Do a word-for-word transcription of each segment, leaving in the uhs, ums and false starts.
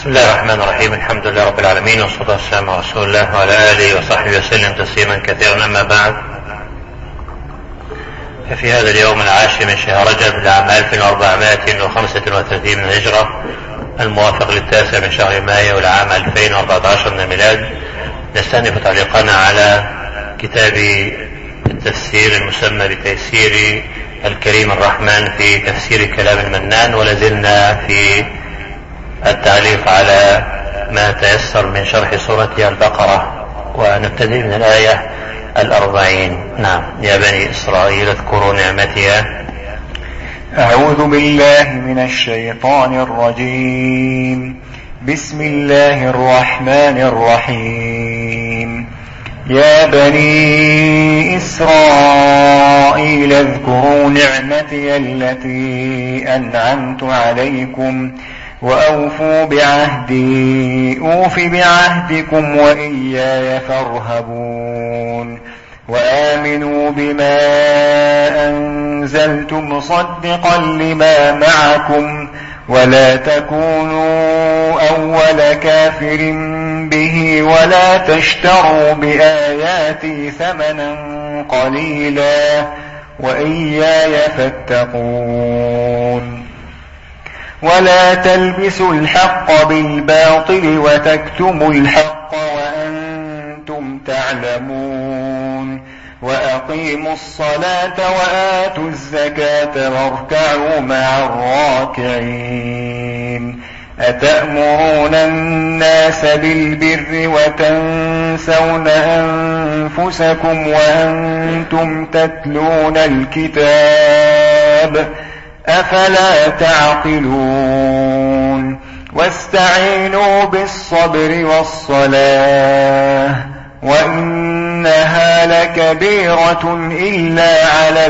بسم الله الرحمن الرحيم. الحمد لله رب العالمين، والصلاة والسلام على رسول الله وعلى آله وصحبه وسلم تسليما كثيرا. أما بعد، ففي هذا اليوم العاشر من شهر رجب لعام ألف وأربعمائة وخمسة وثلاثين من الهجرة، الموافق للتاسع من شهر مايو والعام ألفين وأربعة عشر من الميلاد، نستأنف تعليقنا على كتاب التفسير المسمى بتيسير الكريم الرحمن في تفسير كلام المنان، ولازلنا في التعليق على ما تيسر من شرح سورة البقرة، ونبتدئ من الآية الأربعين. نعم. يا بني إسرائيل اذكروا نعمتي. أعوذ بالله من الشيطان الرجيم. بسم الله الرحمن الرحيم. يا بني إسرائيل اذكروا نعمتي التي أنعمت عليكم وأوفوا بعهدي أوف بعهدكم وإياي فارهبون. وآمنوا بما أنزلت مصدقا لما معكم ولا تكونوا أول كافر به ولا تشتروا بآياتي ثمنا قليلا وإياي فاتقون. ولا تلبسوا الحق بالباطل وتكتموا الحق وأنتم تعلمون. وأقيموا الصلاة وآتوا الزكاة واركعوا مع الراكعين. أتأمرون الناس بالبر وتنسون أنفسكم وأنتم تتلون الكتاب أفلا تعقلون. واستعينوا بالصبر والصلاة وإنها لكبيرة إلا على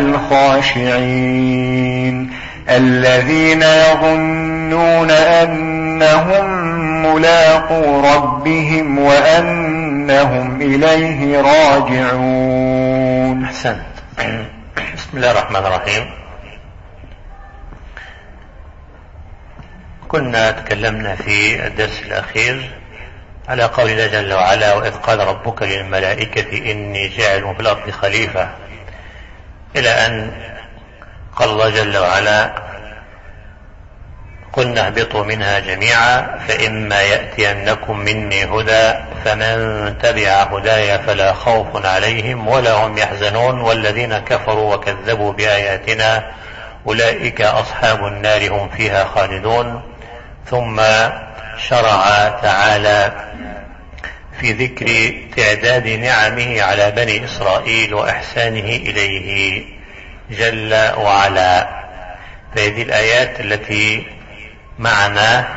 الخاشعين الذين يظنون أنهم ملاقو ربهم وأنهم إليه راجعون. أحسنت. بسم الله الرحمن الرحيم. كنا تكلمنا في الدرس الأخير على قول الله جل وعلا: وإذ قال ربك للملائكة إني جاعل في الأرض خليفة، إلى أن قال الله جل وعلا: قلنا اهبطوا منها جميعا فإما يأتينكم مني هدى فمن تبع هداي فلا خوف عليهم ولا هم يحزنون والذين كفروا وكذبوا بآياتنا أولئك أصحاب النار هم فيها خالدون. ثم شرع تعالى في ذكر تعداد نعمه على بني إسرائيل وإحسانه إليه جل وعلا. فهذه الآيات التي معنا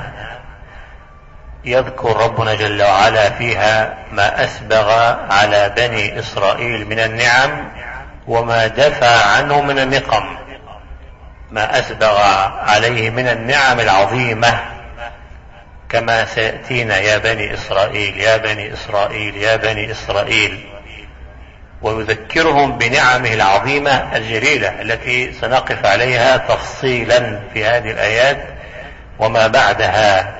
يذكر ربنا جل وعلا فيها ما أسبغ على بني إسرائيل من النعم وما دفع عنه من النقم، ما أسبغ عليه من النعم العظيمة كما سيأتينا: يا بني إسرائيل يا بني إسرائيل يا بني إسرائيل، ويذكرهم بنعمه العظيمة الجليلة التي سنقف عليها تفصيلا في هذه الآيات وما بعدها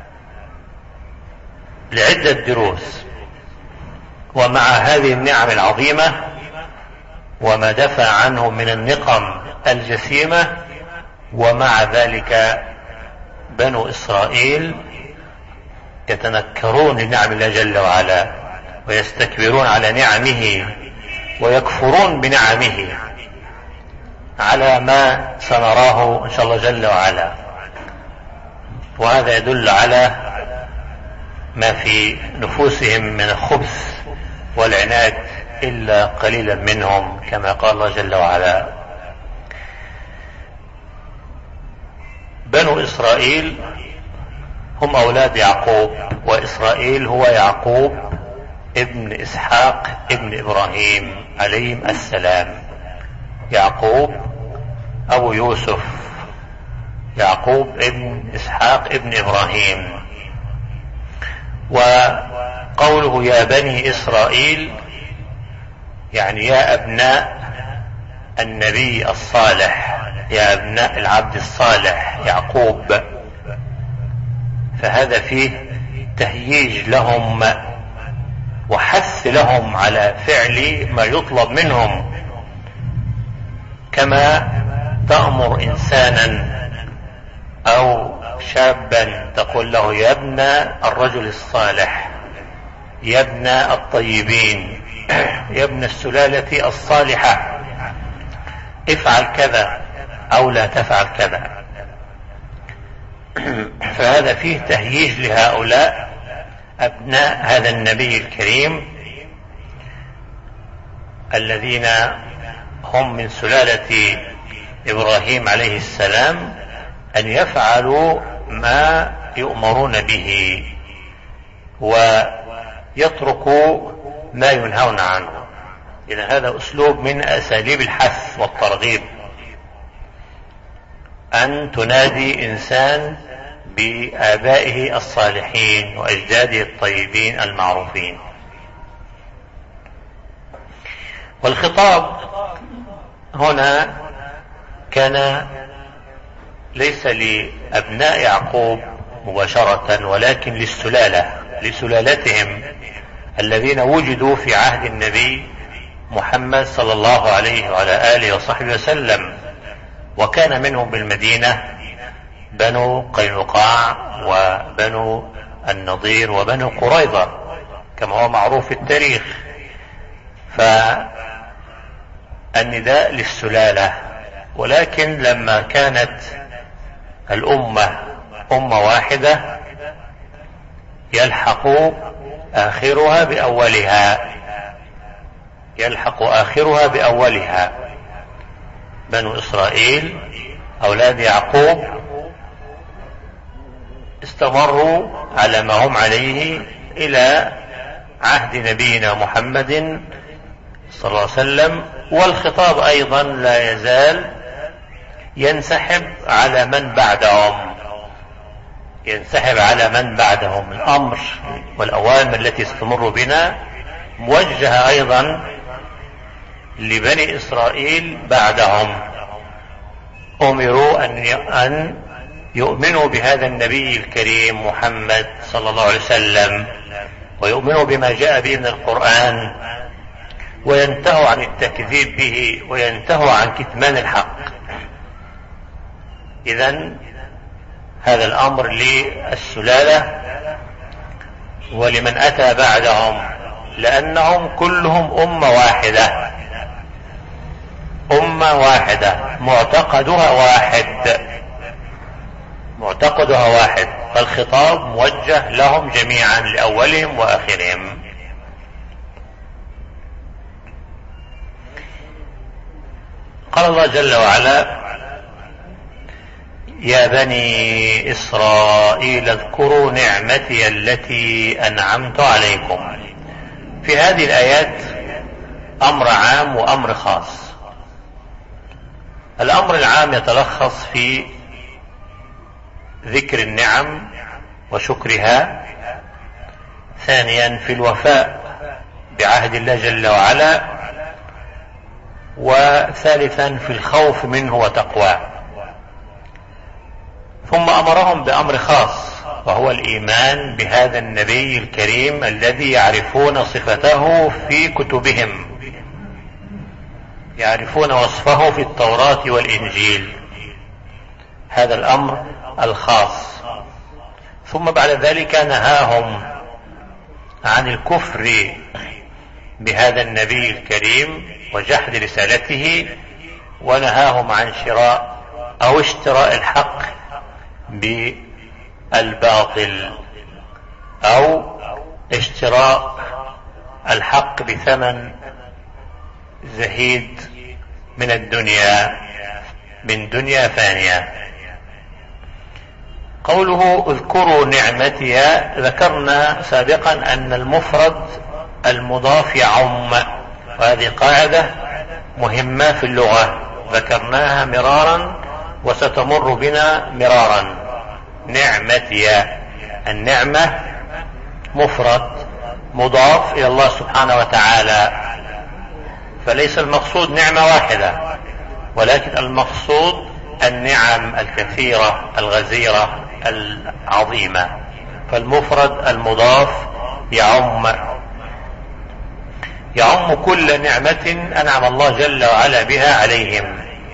لعدة دروس. ومع هذه النعم العظيمة وما دفع عنه من النقم الجسيمة، ومع ذلك بنو إسرائيل يتنكرون لنعم الله جل وعلا ويستكبرون على نعمه ويكفرون بنعمه على ما سنراه إن شاء الله جل وعلا. وهذا يدل على ما في نفوسهم من الخبث والعناد إلا قليلا منهم، كما قال الله جل وعلا: بنو إسرائيل هم أولاد يعقوب، وإسرائيل هو يعقوب ابن إسحاق ابن إبراهيم عليهم السلام. يعقوب أبو يوسف، يعقوب ابن إسحاق ابن إبراهيم. وقوله يا بني إسرائيل يعني يا أبناء النبي الصالح، يا أبناء العبد الصالح يعقوب. فهذا فيه تهييج لهم وحث لهم على فعل ما يطلب منهم، كما تأمر إنسانا أو شابا تقول له يا ابن الرجل الصالح، يا ابن الطيبين، يا ابن السلالة الصالحة، افعل كذا أو لا تفعل كذا. فهذا فيه تهييج لهؤلاء أبناء هذا النبي الكريم الذين هم من سلالة إبراهيم عليه السلام، أن يفعلوا ما يؤمرون به ويتركوا ما ينهون عنه. إذن هذا أسلوب من أساليب الحث والترغيب، أن تنادي إنسان بآبائه الصالحين وأجداده الطيبين المعروفين. والخطاب هنا كان ليس لأبناء يعقوب مباشرة، ولكن للسلالة، لسلالتهم الذين وجدوا في عهد النبي محمد صلى الله عليه وعلى آله وصحبه وسلم. وكان منهم بالمدينة بنو قينقاع وبنو النضير وبنو قريظة كما هو معروف في التاريخ. فالنداء للسلالة. ولكن لما كانت الأمة أمة واحدة يلحق آخرها بأولها، يلحق آخرها بأولها. بنو إسرائيل أولاد يعقوب استمروا على ما هم عليه إلى عهد نبينا محمد صلى الله عليه وسلم. والخطاب أيضا لا يزال ينسحب على من بعدهم، ينسحب على من بعدهم. الأمر والأوامر التي تمر بنا موجهة أيضا لبني إسرائيل بعدهم. أمروا أن يؤمنوا بهذا النبي الكريم محمد صلى الله عليه وسلم، ويؤمنوا بما جاء به من القرآن، وينتهوا عن التكذيب به، وينتهوا عن كتمان الحق. إذن هذا الأمر للسلالة ولمن أتى بعدهم، لأنهم كلهم أمة واحدة، أمة واحدة معتقدها واحد، معتقدها واحد. فالخطاب موجه لهم جميعا لأولهم وآخرهم. قال الله جل وعلا يا بني إسرائيل اذكروا نعمتي التي أنعمت عليكم. في هذه الآيات أمر عام وأمر خاص. الأمر العام يتلخص في ذكر النعم وشكرها، ثانيا في الوفاء بعهد الله جل وعلا، وثالثا في الخوف منه وتقواه. ثم أمرهم بأمر خاص وهو الإيمان بهذا النبي الكريم الذي يعرفون صفته في كتبهم، يعرفون وصفه في التوراة والإنجيل. هذا الأمر الخاص. ثم بعد ذلك نهاهم عن الكفر بهذا النبي الكريم وجحد رسالته، ونهاهم عن شراء أو اشتراء الحق بالباطل، أو اشتراء الحق بثمن زهيد من الدنيا، من دنيا فانية. قوله اذكروا نعمتي، ذكرنا سابقا أن المفرد المضاف يعم، وهذه قاعدة مهمة في اللغة ذكرناها مرارا وستمر بنا مرارا. نعمتي، النعمة مفرد مضاف إلى الله سبحانه وتعالى، فليس المقصود نعمة واحدة، ولكن المقصود النعم الكثيرة الغزيرة العظيمة. فالمفرد المضاف يعم يعم كل نعمة أنعم الله جل وعلا بها عليهم.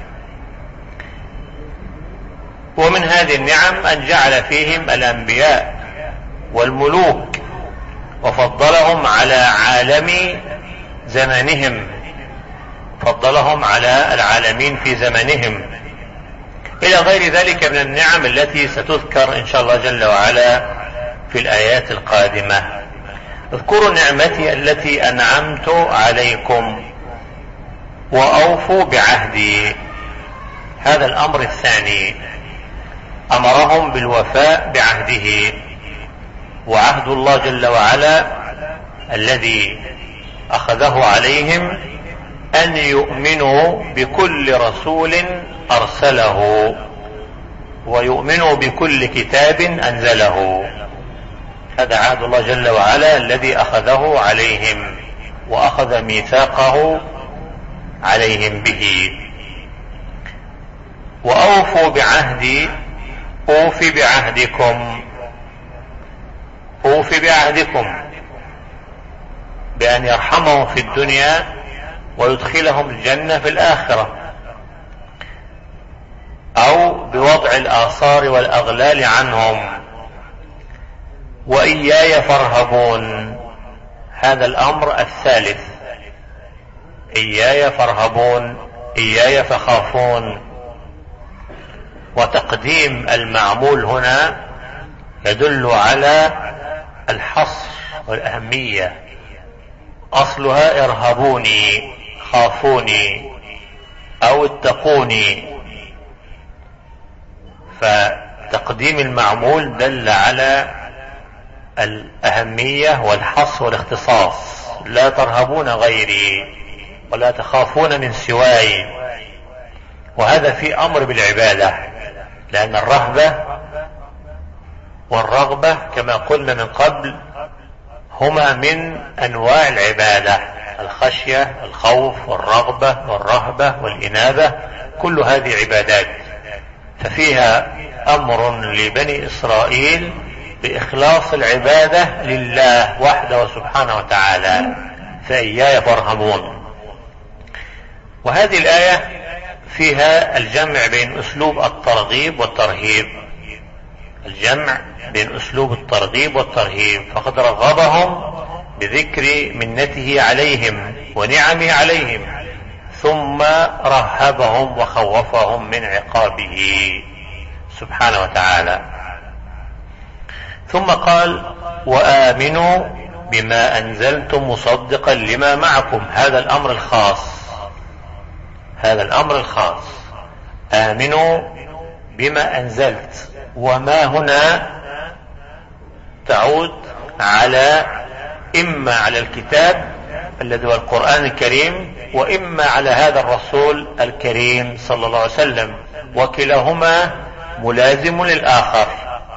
ومن هذه النعم أن جعل فيهم الأنبياء والملوك وفضلهم على عالم زمانهم، فضلهم على العالمين في زمانهم، إلى غير ذلك من النعم التي ستذكر إن شاء الله جل وعلا في الآيات القادمة. اذكروا نعمتي التي أنعمت عليكم وأوفوا بعهدي. هذا الأمر الثاني، أمرهم بالوفاء بعهده. وعهد الله جل وعلا الذي أخذه عليهم أن يؤمنوا بكل رسول أرسله ويؤمنوا بكل كتاب أنزله. هذا عهد الله جل وعلا الذي أخذه عليهم وأخذ ميثاقه عليهم به. وأوفوا بعهدي، أوف بعهدكم، أوف بعهدكم بأن يرحمهم في الدنيا ويدخلهم الجنة في الآخرة، أو بوضع الآثار والأغلال عنهم. وإياي فارهبون، هذا الأمر الثالث، إياي فارهبون، إياي فخافون. وتقديم المعمول هنا يدل على الحصر والأهمية. أصلها ارهبوني، خافوني أو اتقوني، فتقديم المعمول دل على الأهمية والحصر والاختصاص. لا ترهبون غيري ولا تخافون من سواي. وهذا في أمر بالعبادة، لأن الرهبة والرغبة كما قلنا من قبل هما من أنواع العبادة. الخشية، الخوف، والرغبة والرهبة والإنابة، كل هذه عبادات، ففيها أمر لبني إسرائيل بإخلاص العبادة لله وحده سبحانه وتعالى. فإياي فارهبون. وهذه الآية فيها الجمع بين أسلوب الترغيب والترهيب، الجمع بين أسلوب الترغيب والترهيب. فقد رغبهم بذكر منته عليهم ونعمه عليهم، ثم رهبهم وخوفهم من عقابه سبحانه وتعالى. ثم قال وآمنوا بما أنزلتم مصدقا لما معكم. هذا الأمر الخاص، هذا الأمر الخاص، آمنوا بما أنزلت. وما هنا تعود على إما على الكتاب الذي هو القرآن الكريم، وإما على هذا الرسول الكريم صلى الله عليه وسلم، وكلاهما ملازم للآخر.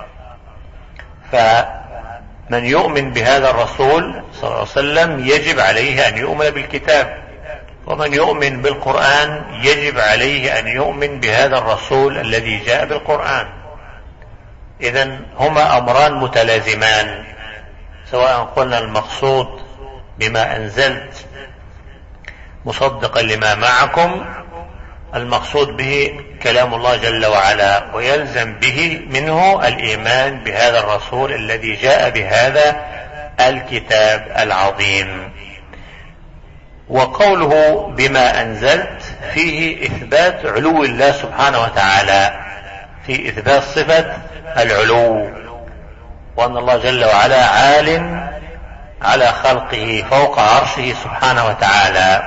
فمن يؤمن بهذا الرسول صلى الله عليه وسلم يجب عليه أن يؤمن بالكتاب، ومن يؤمن بالقرآن يجب عليه أن يؤمن بهذا الرسول الذي جاء بالقرآن. إذن هما أمران متلازمان، سواء قلنا المقصود بما أنزلت مصدقا لما معكم، المقصود به كلام الله جل وعلا، ويلزم به منه الإيمان بهذا الرسول الذي جاء بهذا الكتاب العظيم. وقوله بما أنزلت فيه إثبات علو الله سبحانه وتعالى، في إثبات صفة العلو، وأن الله جل وعلا عال على خلقه فوق عرشه سبحانه وتعالى،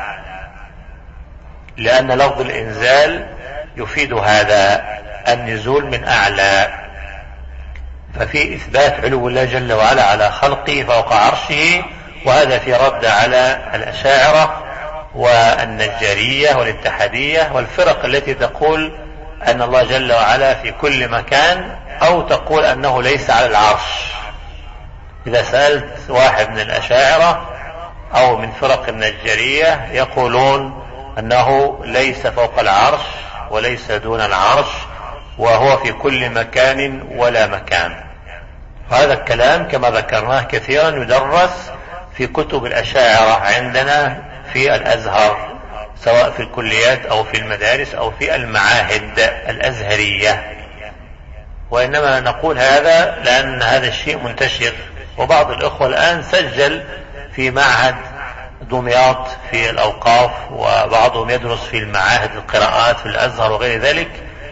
لأن لفظ الإنزال يفيد هذا النزول من أعلى. ففي إثبات علو الله جل وعلا على خلقه فوق عرشه، وهذا في رد على الأشاعرة والنجارية والاتحادية والفرق التي تقول أن الله جل وعلا في كل مكان، أو تقول أنه ليس على العرش. إذا سألت واحد من الأشاعرة أو من فرق النجارية يقولون أنه ليس فوق العرش وليس دون العرش، وهو في كل مكان ولا مكان. وهذا الكلام كما ذكرناه كثيرا يدرس في كتب الأشاعرة عندنا في الأزهر، سواء في الكليات أو في المدارس أو في المعاهد الأزهرية. وإنما نقول هذا لأن هذا الشيء منتشر، وبعض الأخوة الآن سجل في معهد دمياط في الأوقاف، وبعضهم يدرس في المعاهد القراءات في الأزهر وغير ذلك،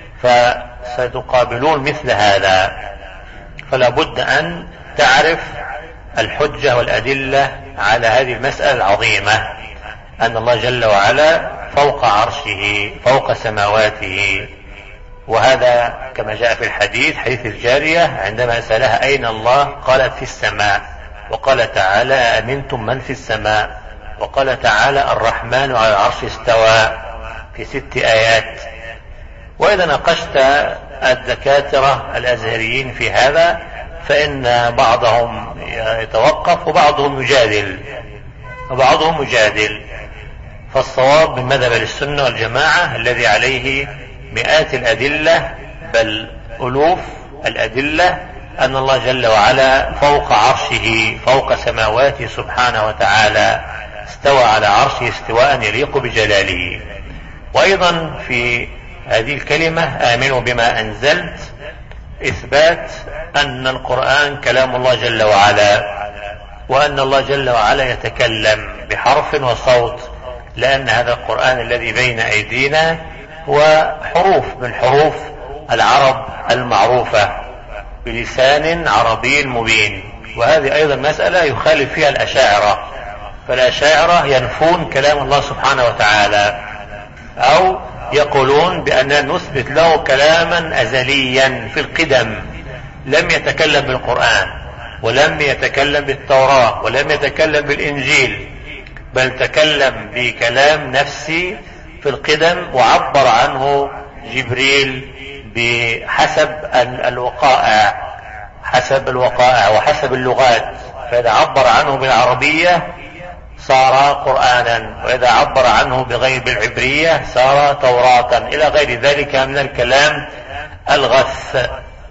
فستقابلون مثل هذا. فلا بد أن تعرف الحجة والأدلة على هذه المسألة العظيمة، أن الله جل وعلا فوق عرشه فوق سماواته. وهذا كما جاء في الحديث، حديث الجارية عندما سألها أين الله قالت في السماء، وقال تعالى أمنتم من في السماء، وقال تعالى الرحمن على العرش استوى في ست آيات. وإذا ناقشت الدكاترة الأزهريين في هذا فإن بعضهم يتوقف وبعضهم يجادل وبعضهم يجادل فالصواب من مذهب السنة والجماعة الذي عليه مئات الأدلة بل ألوف الأدلة أن الله جل وعلا فوق عرشه فوق سماواته سبحانه وتعالى، استوى على عرشه استواء يليق بجلاله. وأيضا في هذه الكلمة آمنوا بما أنزلت إثبات أن القرآن كلام الله جل وعلا، وأن الله جل وعلا يتكلم بحرف وصوت، لأن هذا القرآن الذي بين أيدينا هو حروف من حروف العرب المعروفة بلسان عربي مبين. وهذه أيضا مسألة يخالف فيها الأشاعرة، فالأشاعرة ينفون كلام الله سبحانه وتعالى، أو يقولون بأننا نثبت له كلاما أزليا في القدم لم يتكلم بالقرآن ولم يتكلم بالتوراة ولم يتكلم بالإنجيل، بل تكلم بكلام نفسي في القدم وعبر عنه جبريل بحسب الوقائع حسب الوقائع وحسب اللغات. فإذا عبر عنه بالعربية صار قرآنا، وإذا عبر عنه بغير بالعبرية صار توراة، إلى غير ذلك من الكلام الغث.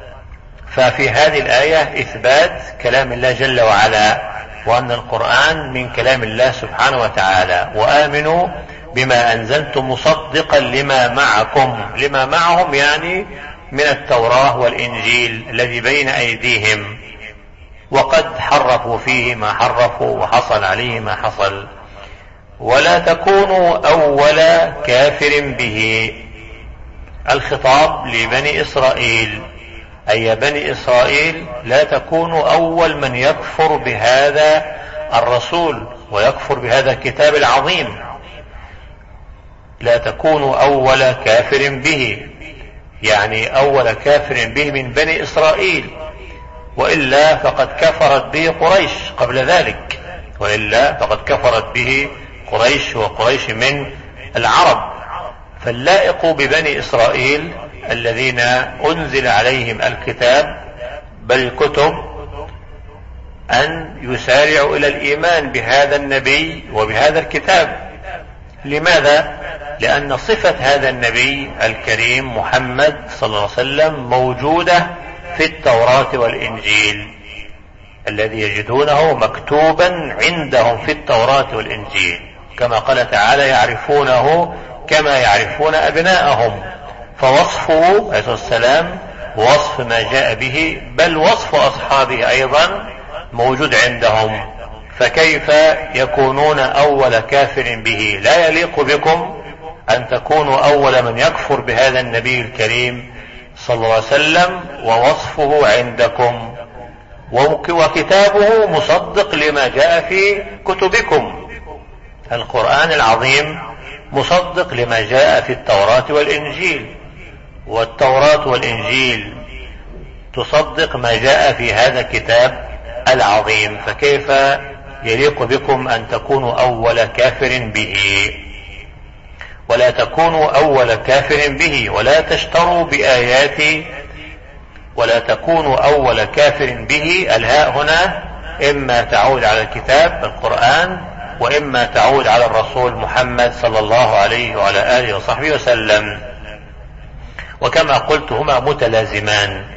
ففي هذه الآية إثبات كلام الله جل وعلا، وأن القرآن من كلام الله سبحانه وتعالى. وآمنوا بما أنزلتم مصدقا لما معكم، لما معهم يعني من التوراة والإنجيل الذي بين أيديهم، وقد حرفوا فيه ما حرفوا وحصل عليه ما حصل. ولا تكونوا أول كافر به، الخطاب لبني إسرائيل، أي بني إسرائيل لا تكونوا أول من يكفر بهذا الرسول ويكفر بهذا الكتاب العظيم، لا تكونوا أول كافر به، يعني أول كافر به من بني إسرائيل، وإلا فقد كفرت به قريش قبل ذلك، وإلا فقد كفرت به قريش، وقريش من العرب. فاللائق ببني إسرائيل الذين أنزل عليهم الكتاب بل الكتب أن يسارعوا إلى الإيمان بهذا النبي وبهذا الكتاب. لماذا؟ لأن صفة هذا النبي الكريم محمد صلى الله عليه وسلم موجودة في التوراة والإنجيل، الذي يجدونه مكتوبا عندهم في التوراة والإنجيل، كما قال تعالى يعرفونه كما يعرفون أبناءهم. فوصفه عليه السلام وصف ما جاء به، بل وصف أصحابه أيضا موجود عندهم. فكيف يكونون أول كافر به؟ لا يليق بكم أن تكونوا أول من يكفر بهذا النبي الكريم صلى الله عليه وسلم ووصفه عندكم، وكتابه مصدق لما جاء في كتبكم. القرآن العظيم مصدق لما جاء في التوراة والإنجيل، والتوراة والإنجيل تصدق ما جاء في هذا الكتاب العظيم. فكيف يليق بكم أن تكونوا أول كافر به؟ ولا تكونوا أول كافر به، ولا تشتروا بآياتي، ولا تكونوا أول كافر به. الهاء هنا إما تعود على الكتاب القرآن، وإما تعود على الرسول محمد صلى الله عليه وعلى آله وصحبه وسلم. وكما قلت هما متلازمان،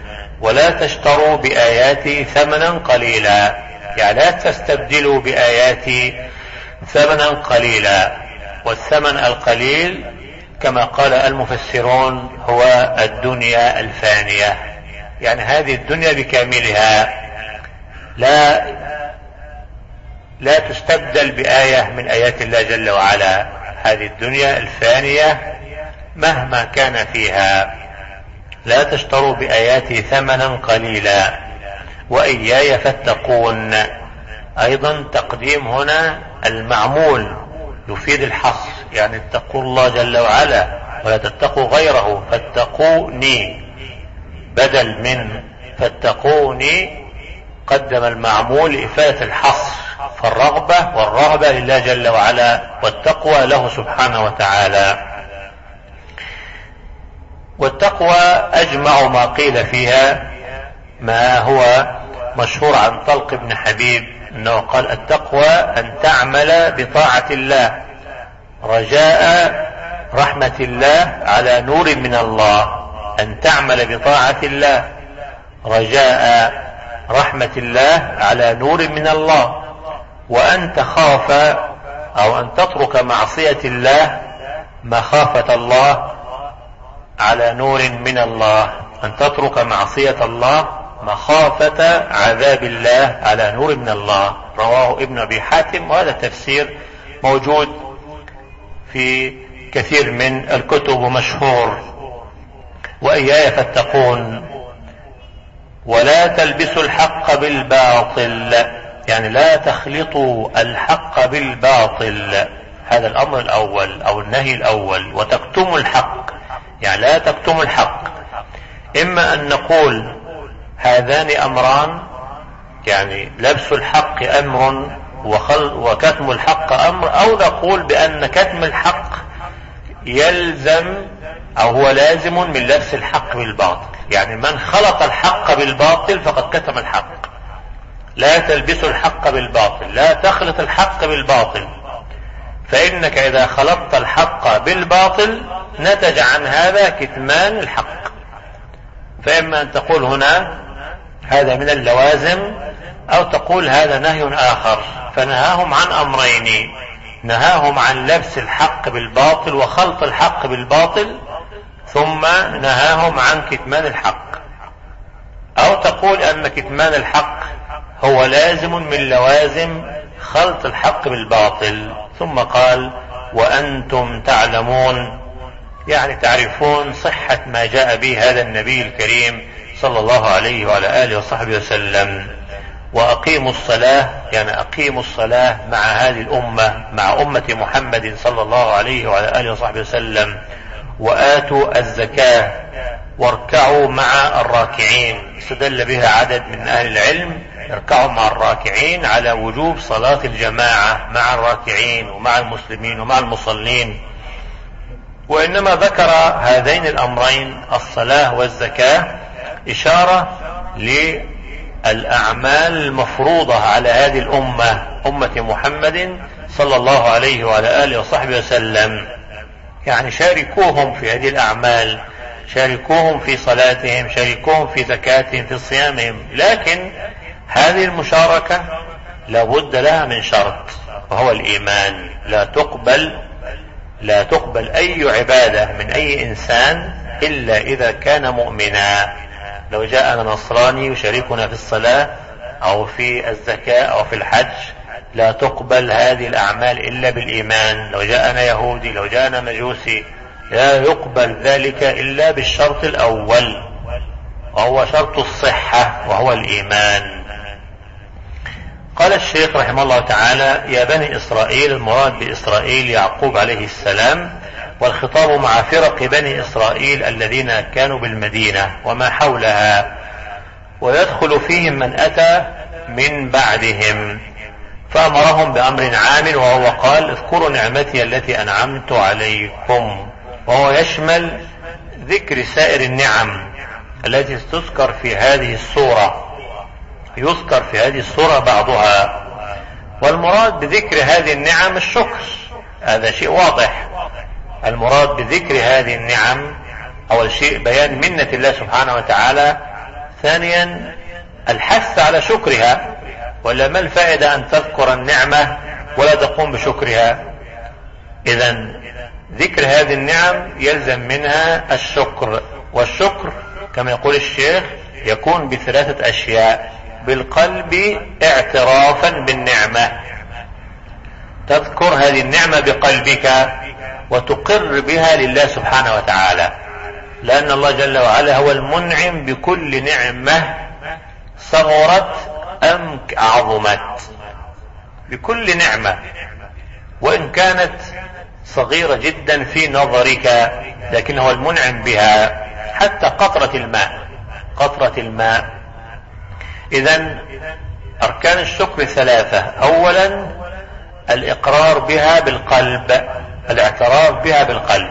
ولا تشتروا بآياتي ثمنا قليلا، يعني لا تستبدلوا بآياتي ثمنا قليلا. والثمن القليل كما قال المفسرون هو الدنيا الفانية، يعني هذه الدنيا بكاملها لا لا تستبدل بآية من آيات الله جل وعلا. هذه الدنيا الفانية مهما كان فيها. لا تشتروا بآياتي ثمنا قليلا وإياي فاتقون. أيضا تقديم هنا المعمول يفيد الحصر، يعني اتقوا الله جل وعلا ولا تتقوا غيره. فاتقوني بدل من فاتقوني، قدم المعمول لإفادة الحصر، فالرغبة والرهبة لله جل وعلا والتقوى له سبحانه وتعالى. والتقوى أجمع ما قيل فيها ما هو مشهور عن طلق بن حبيب أنه قال التقوى أن تعمل بطاعة الله رجاء رحمة الله على نور من الله. أن تعمل بطاعة الله رجاء رحمة الله على نور من الله، وأن تخاف أو أن تترك معصية الله مخافة الله على نور من الله. أن تترك معصية الله مخافة عذاب الله على نور من الله. رواه ابن أبي حاتم، وهذا التفسير موجود في كثير من الكتب ومشهور. وإياي فاتقون ولا تلبسوا الحق بالباطل، يعني لا تخلطوا الحق بالباطل. هذا الأمر الأول أو النهي الأول. وتكتموا الحق، يعني لا تكتموا الحق. إما أن نقول هذان أمران، يعني لبس الحق أمر وكتم الحق أمر، أو نقول بأن كتم الحق يلزم أو هو لازم من لبس الحق بالباطل. يعني من خلط الحق بالباطل فقد كتم الحق. لا تلبسوا الحق بالباطل، لا تخلط الحق بالباطل، فإنك إذا خلطت الحق بالباطل نتج عن هذا كتمان الحق. فإما أن تقول هنا هذا من اللوازم، أو تقول هذا نهي آخر. فنهاهم عن أمرين، نهاهم عن لبس الحق بالباطل وخلط الحق بالباطل، ثم نهاهم عن كتمان الحق. أو تقول أن كتمان الحق هو لازم من لوازم خلط الحق بالباطل. ثم قال وأنتم تعلمون، يعني تعرفون صحة ما جاء به هذا النبي الكريم صلى الله عليه وعلى آله وصحبه وسلم. وأقيموا الصلاة، يعني أقيموا الصلاة مع هذه الأمة، مع أمة محمد صلى الله عليه وعلى آله وصحبه وسلم. وآتوا الزكاة واركعوا مع الراكعين. استدل بها عدد من أهل العلم، اركعوا مع الراكعين على وجوب صلاة الجماعة مع الراكعين ومع المسلمين ومع المصلين. وإنما ذكر هذين الأمرين الصلاة والزكاة إشارة للأعمال المفروضة على هذه الأمة، أمة محمد صلى الله عليه وعلى آله وصحبه وسلم. يعني شاركوهم في هذه الأعمال، شاركوهم في صلاتهم، شاركوهم في زكاتهم، في صيامهم. لكن هذه المشاركة لابد لها من شرط، وهو الإيمان. لا تقبل لا تقبل أي عبادة من أي إنسان إلا إذا كان مؤمنا. لو جاءنا نصراني يشاركنا في الصلاة أو في الزكاة أو في الحج لا تقبل هذه الأعمال إلا بالإيمان. لو جاءنا يهودي، لو جاءنا مجوسي، لا يقبل ذلك إلا بالشرط الأول، وهو شرط الصحة، وهو الإيمان. قال الشيخ رحمه الله تعالى يا بني إسرائيل، المراد بإسرائيل يعقوب عليه السلام، والخطاب مع فرق بني إسرائيل الذين كانوا بالمدينة وما حولها، ويدخل فيهم من أتى من بعدهم. فأمرهم بأمر عام، وهو قال اذكروا نعمتي التي أنعمت عليكم، وهو يشمل ذكر سائر النعم التي تذكر في هذه السورة. يذكر في هذه السورة بعضها، والمراد بذكر هذه النعم الشكر، هذا شيء واضح. المراد بذكر هذه النعم أول شيء بيان منة الله سبحانه وتعالى، ثانيا الحث على شكرها، ولا ما الفائدة أن تذكر النعمة ولا تقوم بشكرها؟ إذن ذكر هذه النعم يلزم منها الشكر، والشكر كما يقول الشيخ يكون بثلاثة أشياء: بالقلب اعترافا بالنعمة، تذكر هذه النعمة بقلبك وتقر بها لله سبحانه وتعالى، لأن الله جل وعلا هو المنعم بكل نعمة صغرت أم عظمت، بكل نعمة وإن كانت صغيرة جدا في نظرك، لكن هو المنعم بها. حتى قطرة الماء، قطرة الماء. إذن أركان الشكر ثلاثة: أولا الإقرار بها بالقلب، الاعتراف بها بالقلب.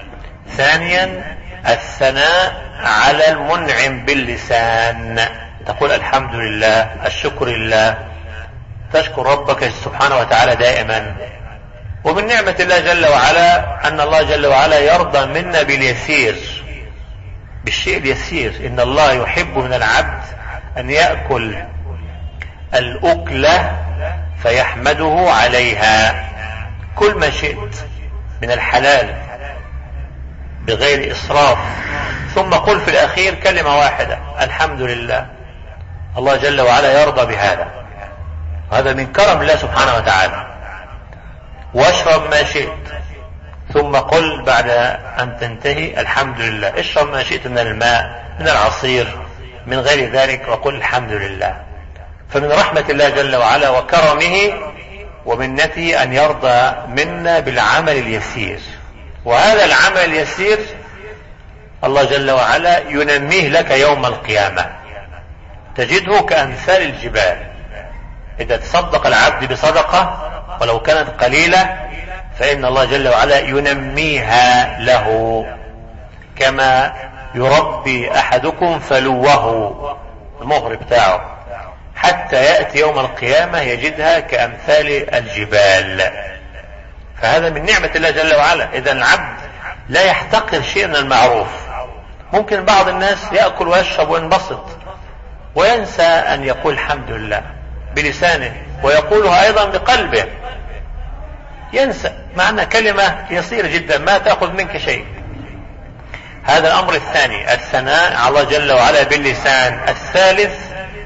ثانيا الثناء على المنعم باللسان، تقول الحمد لله، الشكر لله، تشكر ربك سبحانه وتعالى دائما. ومن نعمة الله جل وعلا أن الله جل وعلا يرضى منا باليسير، بالشيء اليسير. إن الله يحب من العبد أن يأكل الأكلة فيحمده عليها، كل ما شئت من الحلال بغير إسراف، ثم قل في الأخير كلمة واحدة: الحمد لله. الله جل وعلا يرضى بهذا، وهذا من كرم الله سبحانه وتعالى. واشرب ما شئت، ثم قل بعد أن تنتهي: الحمد لله. اشرب ما شئت من الماء، من العصير، من غير ذلك، وقل الحمد لله. فمن رحمة الله جل وعلا وكرمه ومنته أن يرضى منا بالعمل اليسير، وهذا العمل اليسير الله جل وعلا ينميه لك يوم القيامة، تجده كأمثال الجبال. إذا تصدق العبد بصدقة ولو كانت قليلة فإن الله جل وعلا ينميها له، كما يربي أحدكم فلوه، المهر بتاعه، حتى يأتي يوم القيامة يجدها كأمثال الجبال. فهذا من نعمة الله جل وعلا. إذا العبد لا يحتقر شيء من المعروف. ممكن بعض الناس يأكل ويشرب وينبسط وينسى أن يقول الحمد لله بلسانه، ويقولها أيضا بقلبه، ينسى، مع أنها كلمة يسيرة جدا ما تأخذ منك شيء. هذا الأمر الثاني، الثناء على الله جل وعلا باللسان. الثالث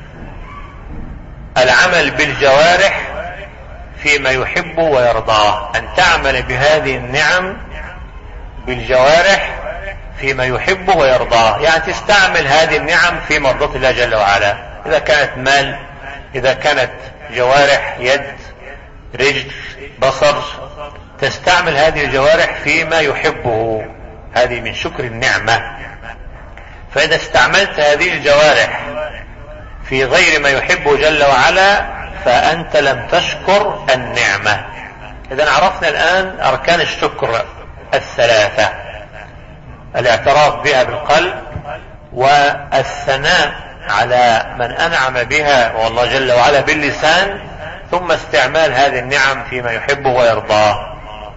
العمل بالجوارح فيما يحب ويرضاه، أن تعمل بهذه النعم بالجوارح فيما يحب ويرضاه، يعني تستعمل هذه النعم في مرضاة الله جل وعلا. إذا كانت مال، إذا كانت جوارح، يد، رجل، بصر، تستعمل هذه الجوارح فيما يحبه، هذه من شكر النعمة. فإذا استعملت هذه الجوارح في غير ما يحبه جل وعلا فأنت لم تشكر النعمة. إذا عرفنا الآن أركان الشكر الثلاثة: الاعتراف بها بالقلب، والثناء على من أنعم بها والله جل وعلا باللسان، ثم استعمال هذه النعم فيما يحبه ويرضاه.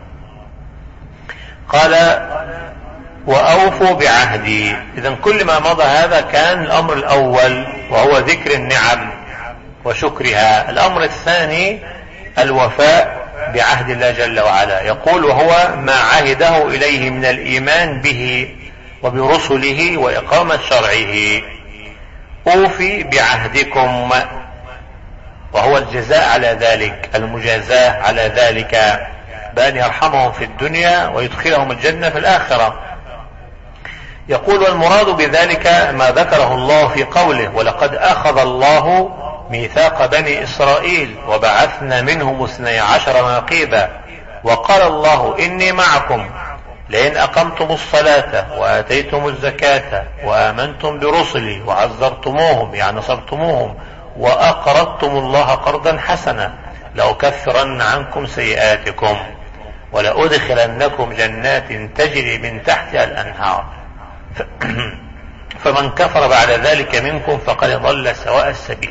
قال: وأوفوا بعهدي. إذا كل ما مضى هذا كان الأمر الأول، وهو ذكر النعم وشكرها. الأمر الثاني الوفاء بعهد الله جل وعلا. يقول: وهو ما عهده إليه من الإيمان به وبرسله وإقامة شرعه. أوفي بعهدكم، وهو الجزاء على ذلك، المجازاة على ذلك، بأن يرحمهم في الدنيا ويدخلهم الجنة في الآخرة. يقول: والمراد بذلك ما ذكره الله في قوله: ولقد أخذ الله ميثاق بني إسرائيل وبعثنا منهم اثني عشر نقيبا وقال الله إني معكم لئن أقمتم الصلاة وآتيتم الزكاة وآمنتم برسلي وعزرتموهم يعني نصرتموهم وأقرضتم الله قرضا حسنا لأكفرن عنكم سيئاتكم ولأدخلنكم جنات تجري من تحتها الأنهار فمن كفر بعد ذلك منكم فقد ضل سواء السبيل.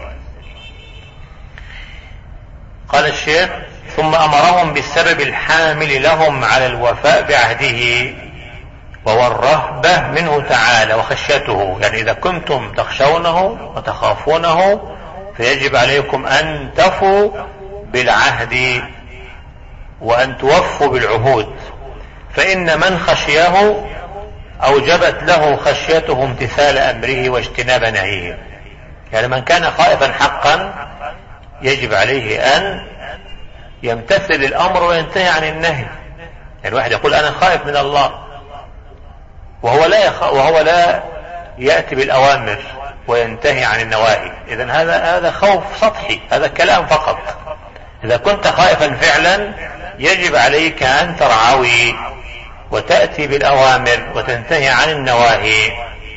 قال الشيخ: ثم أمرهم بالسبب الحامل لهم على الوفاء بعهده وهو الرهبة منه تعالى وخشيته. يعني إذا كنتم تخشونه وتخافونه فيجب عليكم أن تفوا بالعهد وأن توفوا بالعهود، فإن من خشيه أوجبت له خشيته امتثال أمره واجتناب نهيه. يعني من كان خائفا حقا يجب عليه أن يمتثل الأمر وينتهي عن النهي. يعني الواحد يقول أنا خائف من الله وهو لا يخ... وهو لا يأتي بالأوامر وينتهي عن النواهي، إذن هذا هذا خوف سطحي، هذا كلام فقط. إذا كنت خائفا فعلا يجب عليك أن ترعوي وتأتي بالأوامر وتنتهي عن النواهي.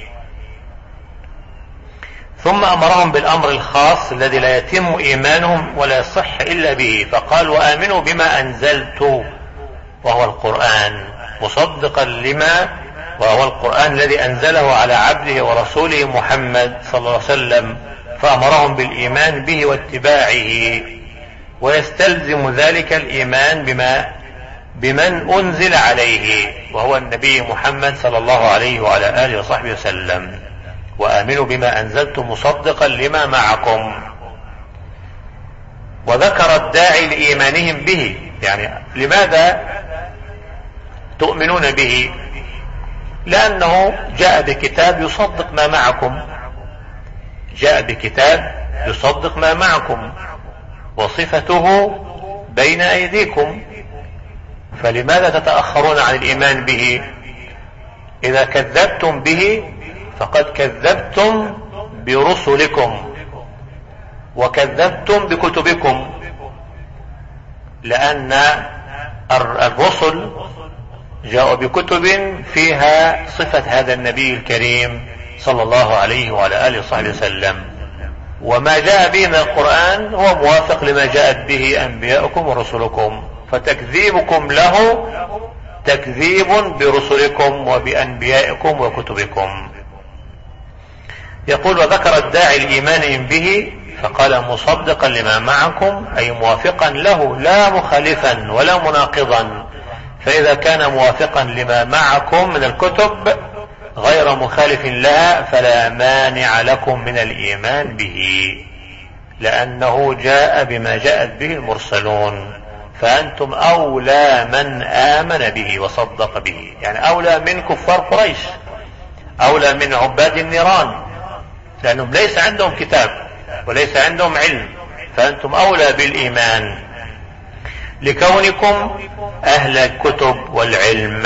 ثم أمرهم بالأمر الخاص الذي لا يتم إيمانهم ولا يصح إلا به، فقال وآمنوا بما أنزلت وهو القرآن مصدقا لما وهو القرآن الذي أنزله على عبده ورسوله محمد صلى الله عليه وسلم، فأمرهم بالإيمان به واتباعه، ويستلزم ذلك الإيمان بما بمن أنزل عليه وهو النبي محمد صلى الله عليه وعلى آله وصحبه وسلم. وآمنوا بما أنزلت مصدقا لما معكم. وذكر الداعي لإيمانهم به، يعني لماذا تؤمنون به؟ لأنه جاء بكتاب يصدق ما معكم، جاء بكتاب يصدق ما معكم وصفته بين أيديكم، فلماذا تتأخرون عن الإيمان به؟ إذا كذبتم به فقد كذبتم برسلكم وكذبتم بكتبكم، لأن الرسل جاءوا بكتب فيها صفة هذا النبي الكريم صلى الله عليه وعلى آله وصحبه وسلم، وما جاء به من القرآن هو موافق لما جاءت به أنبياؤكم ورسلكم، فتكذيبكم له تكذيب برسلكم وبأنبيائكم وكتبكم. يقول وذكر الداعي لإيمانهم به فقال مصدقا لما معكم، أي موافقا له لا مخالفا ولا مناقضا، فإذا كان موافقا لما معكم من الكتب غير مخالف لها فلا مانع لكم من الإيمان به، لأنه جاء بما جاءت به المرسلون، فأنتم أولى من آمن به وصدق به، يعني أولى من كفار قريش، أولى من عباد النيران، لأنهم ليس عندهم كتاب وليس عندهم علم، فأنتم أولى بالإيمان لكونكم أهل الكتب والعلم.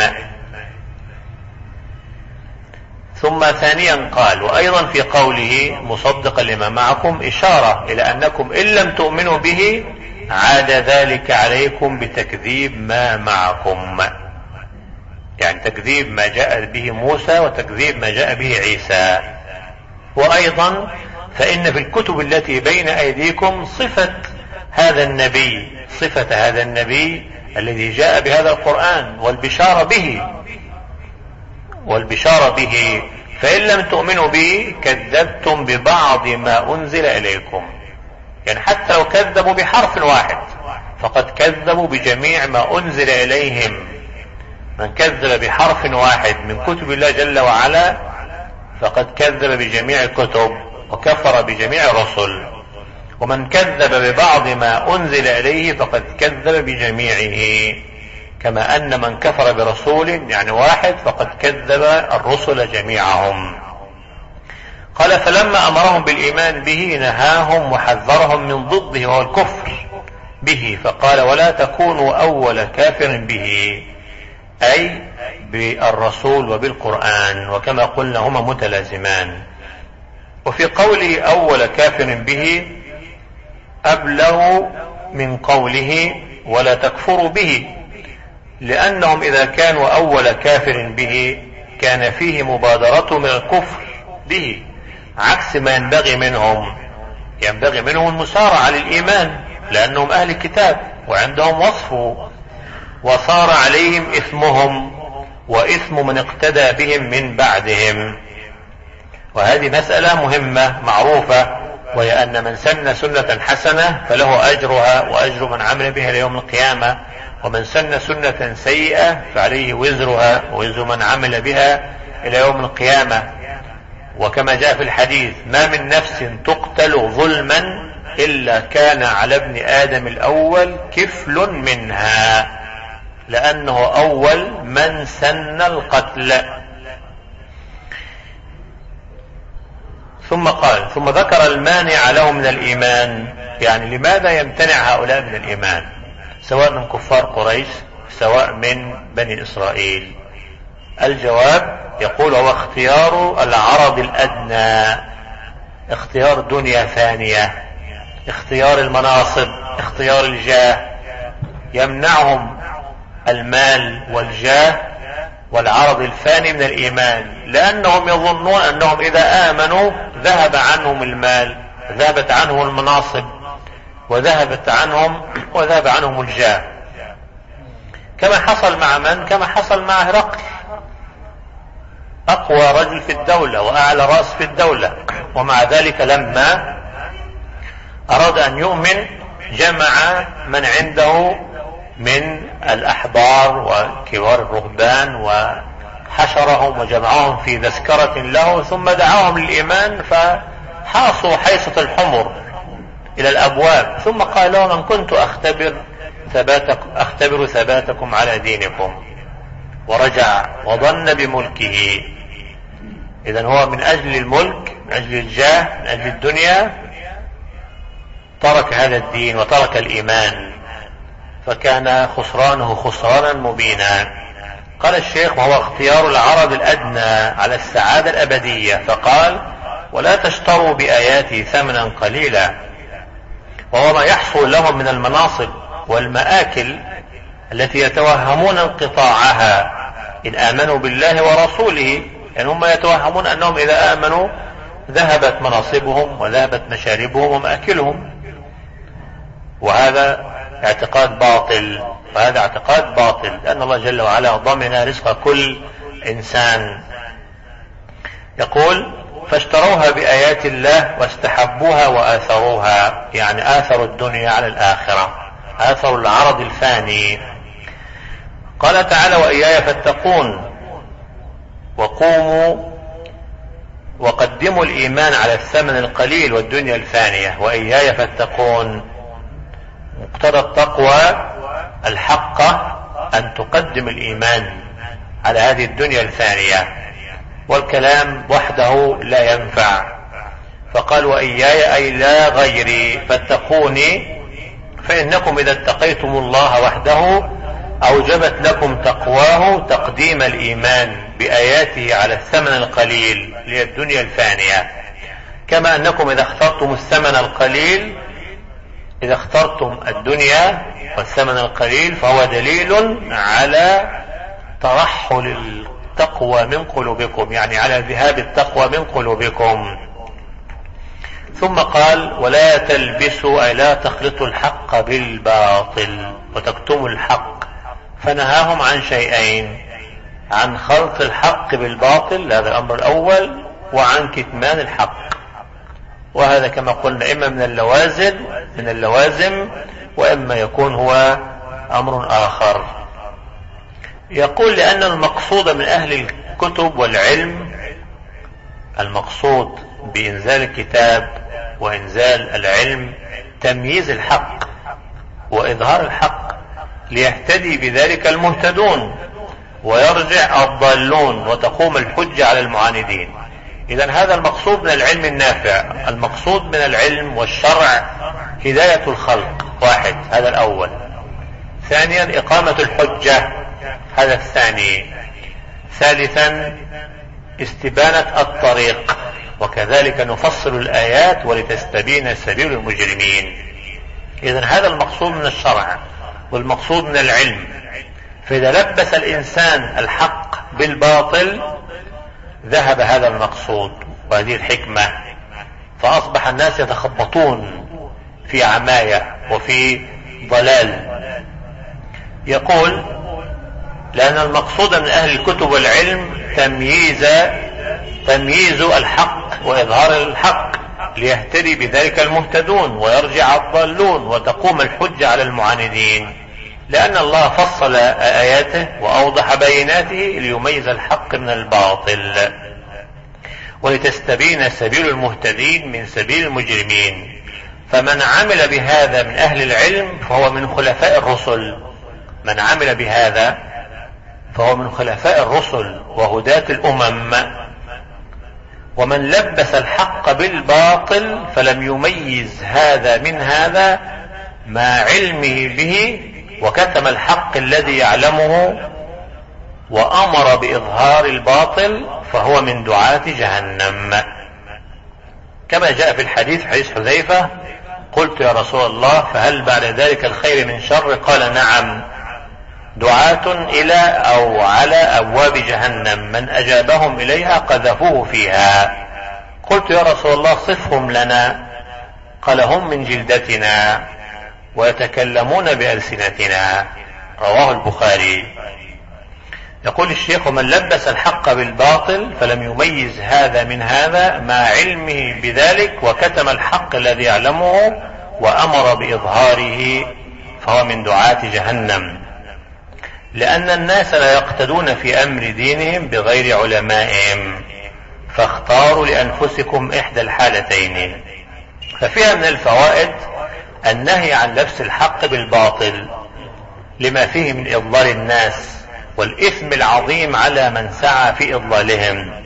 ثم ثانيا قال وأيضا في قوله مصدقا لما معكم إشارة إلى أنكم إن لم تؤمنوا به عاد ذلك عليكم بتكذيب ما معكم، يعني تكذيب ما جاء به موسى وتكذيب ما جاء به عيسى. وأيضا فإن في الكتب التي بين أيديكم صفة هذا النبي، صفة هذا النبي الذي جاء بهذا القرآن والبشارة به والبشارة به فإن لم تؤمنوا به كذبتم ببعض ما أنزل إليكم، يعني حتى لو كذبوا بحرف واحد فقد كذبوا بجميع ما أنزل إليهم. من كذب بحرف واحد من كتب الله جل وعلا فقد كذب بجميع الكتب وكفر بجميع الرسل، ومن كذب ببعض ما أنزل إليه فقد كذب بجميعه، كما أن من كفر برسول يعني واحد فقد كذب الرسل جميعهم. قال فلما أمرهم بالإيمان به نهاهم وحذرهم من ضده وهو الكفر به، فقال ولا تكونوا أول كافر به، أي بالرسول وبالقرآن، وكما قلنا هما متلازمان. وفي قوله أول كافر به أبلغ من قوله ولا تكفروا به، لأنهم إذا كانوا أول كافر به كان فيه مبادرة من الكفر به، عكس ما ينبغي منهم، ينبغي منهم المسارعة للإيمان لأنهم أهل الكتاب وعندهم وصفه، وصار عليهم إثمهم وإثم من اقتدى بهم من بعدهم. وهذه مسألة مهمة معروفة، وهي أن من سن سنة حسنة فله أجرها وأجر من عمل بها ليوم القيامة، ومن سن سنة سيئة فعليه وزرها ووزر من عمل بها إلى يوم القيامة. وكما جاء في الحديث: ما من نفس تقتل ظلما إلا كان على ابن آدم الأول كفل منها، لأنه أول من سن القتل. ثم قال: ثم ذكر المانع له من الإيمان، يعني لماذا يمتنع هؤلاء من الإيمان، سواء من كفار قريش سواء من بني إسرائيل. الجواب يقول: هو اختيار العرض الأدنى، اختيار دنيا ثانية، اختيار المناصب، اختيار الجاه. يمنعهم المال والجاه والعرض الفاني من الإيمان، لأنهم يظنون أنهم إذا آمنوا ذهب عنهم المال، ذهبت عنهم المناصب، وذهبت عنهم وذهب عنهم الجاه، كما حصل مع من؟ كما حصل مع هرقل، أقوى رجل في الدولة وأعلى رأس في الدولة، ومع ذلك لما أراد أن يؤمن جمع من عنده من الأحبار وكبار الرهبان وحشرهم وجمعهم في تذكرة له، ثم دعاهم للإيمان فحاصوا حيصة الحمر إلى الأبواب، ثم قال لهم: أن كنت أختبر ثباتكم أختبر ثباتكم على دينكم، ورجع وظن بملكه. إذن هو من أجل الملك، من أجل الجاه، من أجل الدنيا ترك هذا الدين وترك الإيمان، فكان خسرانه خسرانا مبينا. قال الشيخ: وهو اختيار العرض الأدنى على السعادة الأبدية، فقال: ولا تشتروا بآياتي ثمنا قليلا، وهو ما يحصل لهم من المناصب والمآكل التي يتوهمون انقطاعها إن آمنوا بالله ورسوله، يعني هم يتوهمون أنهم إذا آمنوا ذهبت مناصبهم وذهبت مشاربهم ومآكلهم، وهذا اعتقاد باطل، وهذا اعتقاد باطل، لأن الله جل وعلا ضمن رزق كل إنسان. يقول: فاشتروها بآيات الله واستحبوها وآثروها، يعني آثروا الدنيا على الآخرة، آثروا العرض الفاني. قال تعالى: وإياي فاتقون، وقوموا وقدموا الإيمان على الثمن القليل والدنيا الفانية. وإياي فاتقون، مقتضى التقوى الحقة أن تقدم الإيمان على هذه الدنيا الفانية، والكلام وحده لا ينفع. فقال: وإياي أي لا غيري، فاتقوني، فإنكم إذا اتقيتم الله وحده أوجبت لكم تقواه تقديم الإيمان بآياته على الثمن القليل للدنيا الفانية، كما أنكم إذا اخترتم الثمن القليل، إذا اخترتم الدنيا والثمن القليل، فهو دليل على ترحل التقوى من قلوبكم، يعني على ذهاب التقوى من قلوبكم. ثم قال: ولا تلبسوا أي لا تخلطوا الحق بالباطل وتكتموا الحق، فنهاهم عن شيئين: عن خلط الحق بالباطل، هذا الأمر الأول، وعن كتمان الحق، وهذا كما قلنا إما من اللوازم من اللوازم وإما يكون هو أمر آخر. يقول: لأن المقصود من أهل الكتب والعلم، المقصود بإنزال الكتاب وإنزال العلم تمييز الحق وإظهار الحق، ليهتدي بذلك المهتدون ويرجع الضالون وتقوم الحجة على المعاندين. إذن هذا المقصود من العلم النافع. المقصود من العلم والشرع هداية الخلق، واحد، هذا الأول. ثانيا إقامة الحجة، هذا الثاني. ثالثا استبانة الطريق، وكذلك نفصل الآيات ولتستبين سبيل المجرمين. إذن هذا المقصود من الشرع والمقصود من العلم. فإذا لبس الإنسان الحق بالباطل ذهب هذا المقصود وهذه الحكمة، فأصبح الناس يتخبطون في عماية وفي ضلال. يقول: لأن المقصود من أهل الكتب والعلم تمييز تمييز الحق وإظهار الحق، ليهتدي بذلك المهتدون ويرجع الضالون وتقوم الحجة على المعاندين. لأن الله فصل آياته وأوضح بيناته ليميز الحق من الباطل، ولتستبين سبيل المهتدين من سبيل المجرمين. فمن عمل بهذا من أهل العلم فهو من خلفاء الرسل، من عمل بهذا فهو من خلفاء الرسل وهداة الأمم. ومن لبس الحق بالباطل فلم يميز هذا من هذا مع علمه به، وكتم الحق الذي يعلمه وأمر بإظهار الباطل، فهو من دعاة جهنم. كما جاء في الحديث حديث حذيفة: قلت يا رسول الله فهل بعد ذلك الخير من شر؟ قال: نعم، دعاة إلى أو على أبواب جهنم من أجابهم إليها قذفوه فيها. قلت يا رسول الله صفهم لنا. قال: هم من جلدتنا ويتكلمون بألسنتنا. رواه البخاري. يقول الشيخ: ومن لبس الحق بالباطل فلم يميز هذا من هذا مع علمه بذلك، وكتم الحق الذي يعلمه وأمر بإظهاره، فهو من دعاة جهنم. لأن الناس لا يقتدون في أمر دينهم بغير علمائهم، فاختاروا لأنفسكم إحدى الحالتين. ففيها من الفوائد النهي عن لبس الحق بالباطل لما فيه من إضلال الناس والإثم العظيم على من سعى في إضلالهم.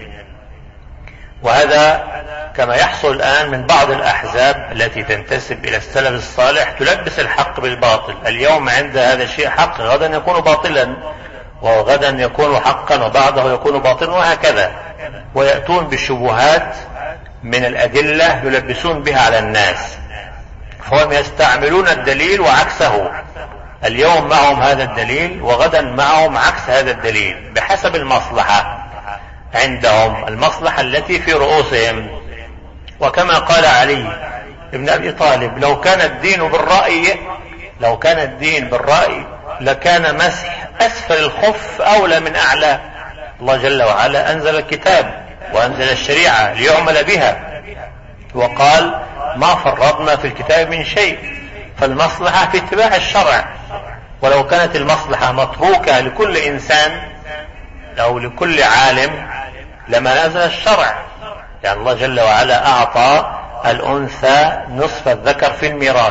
وهذا كما يحصل الآن من بعض الأحزاب التي تنتسب إلى السلف الصالح، تلبس الحق بالباطل. اليوم عند هذا الشيء حق، غدا يكون باطلا، وغدا يكون حقا، وبعده يكون باطلا، وهكذا. ويأتون بالشبهات من الأدلة يلبسون بها على الناس، فهم يستعملون الدليل وعكسه. اليوم معهم هذا الدليل وغدا معهم عكس هذا الدليل بحسب المصلحة عندهم، المصلحة التي في رؤوسهم. وكما قال علي ابن أبي طالب: لو كان الدين بالرأي لو كان الدين بالرأي لكان مسح أسفل الخف أولى من أعلى. الله جل وعلا أنزل الكتاب وأنزل الشريعة ليعمل بها، وقال: ما فرطنا في الكتاب من شيء. فالمصلحة في اتباع الشرع. ولو كانت المصلحة متروكة لكل إنسان أو لكل عالم لما نزل الشرع. يعني الله جل وعلا أعطى الأنثى نصف الذكر في الميراث،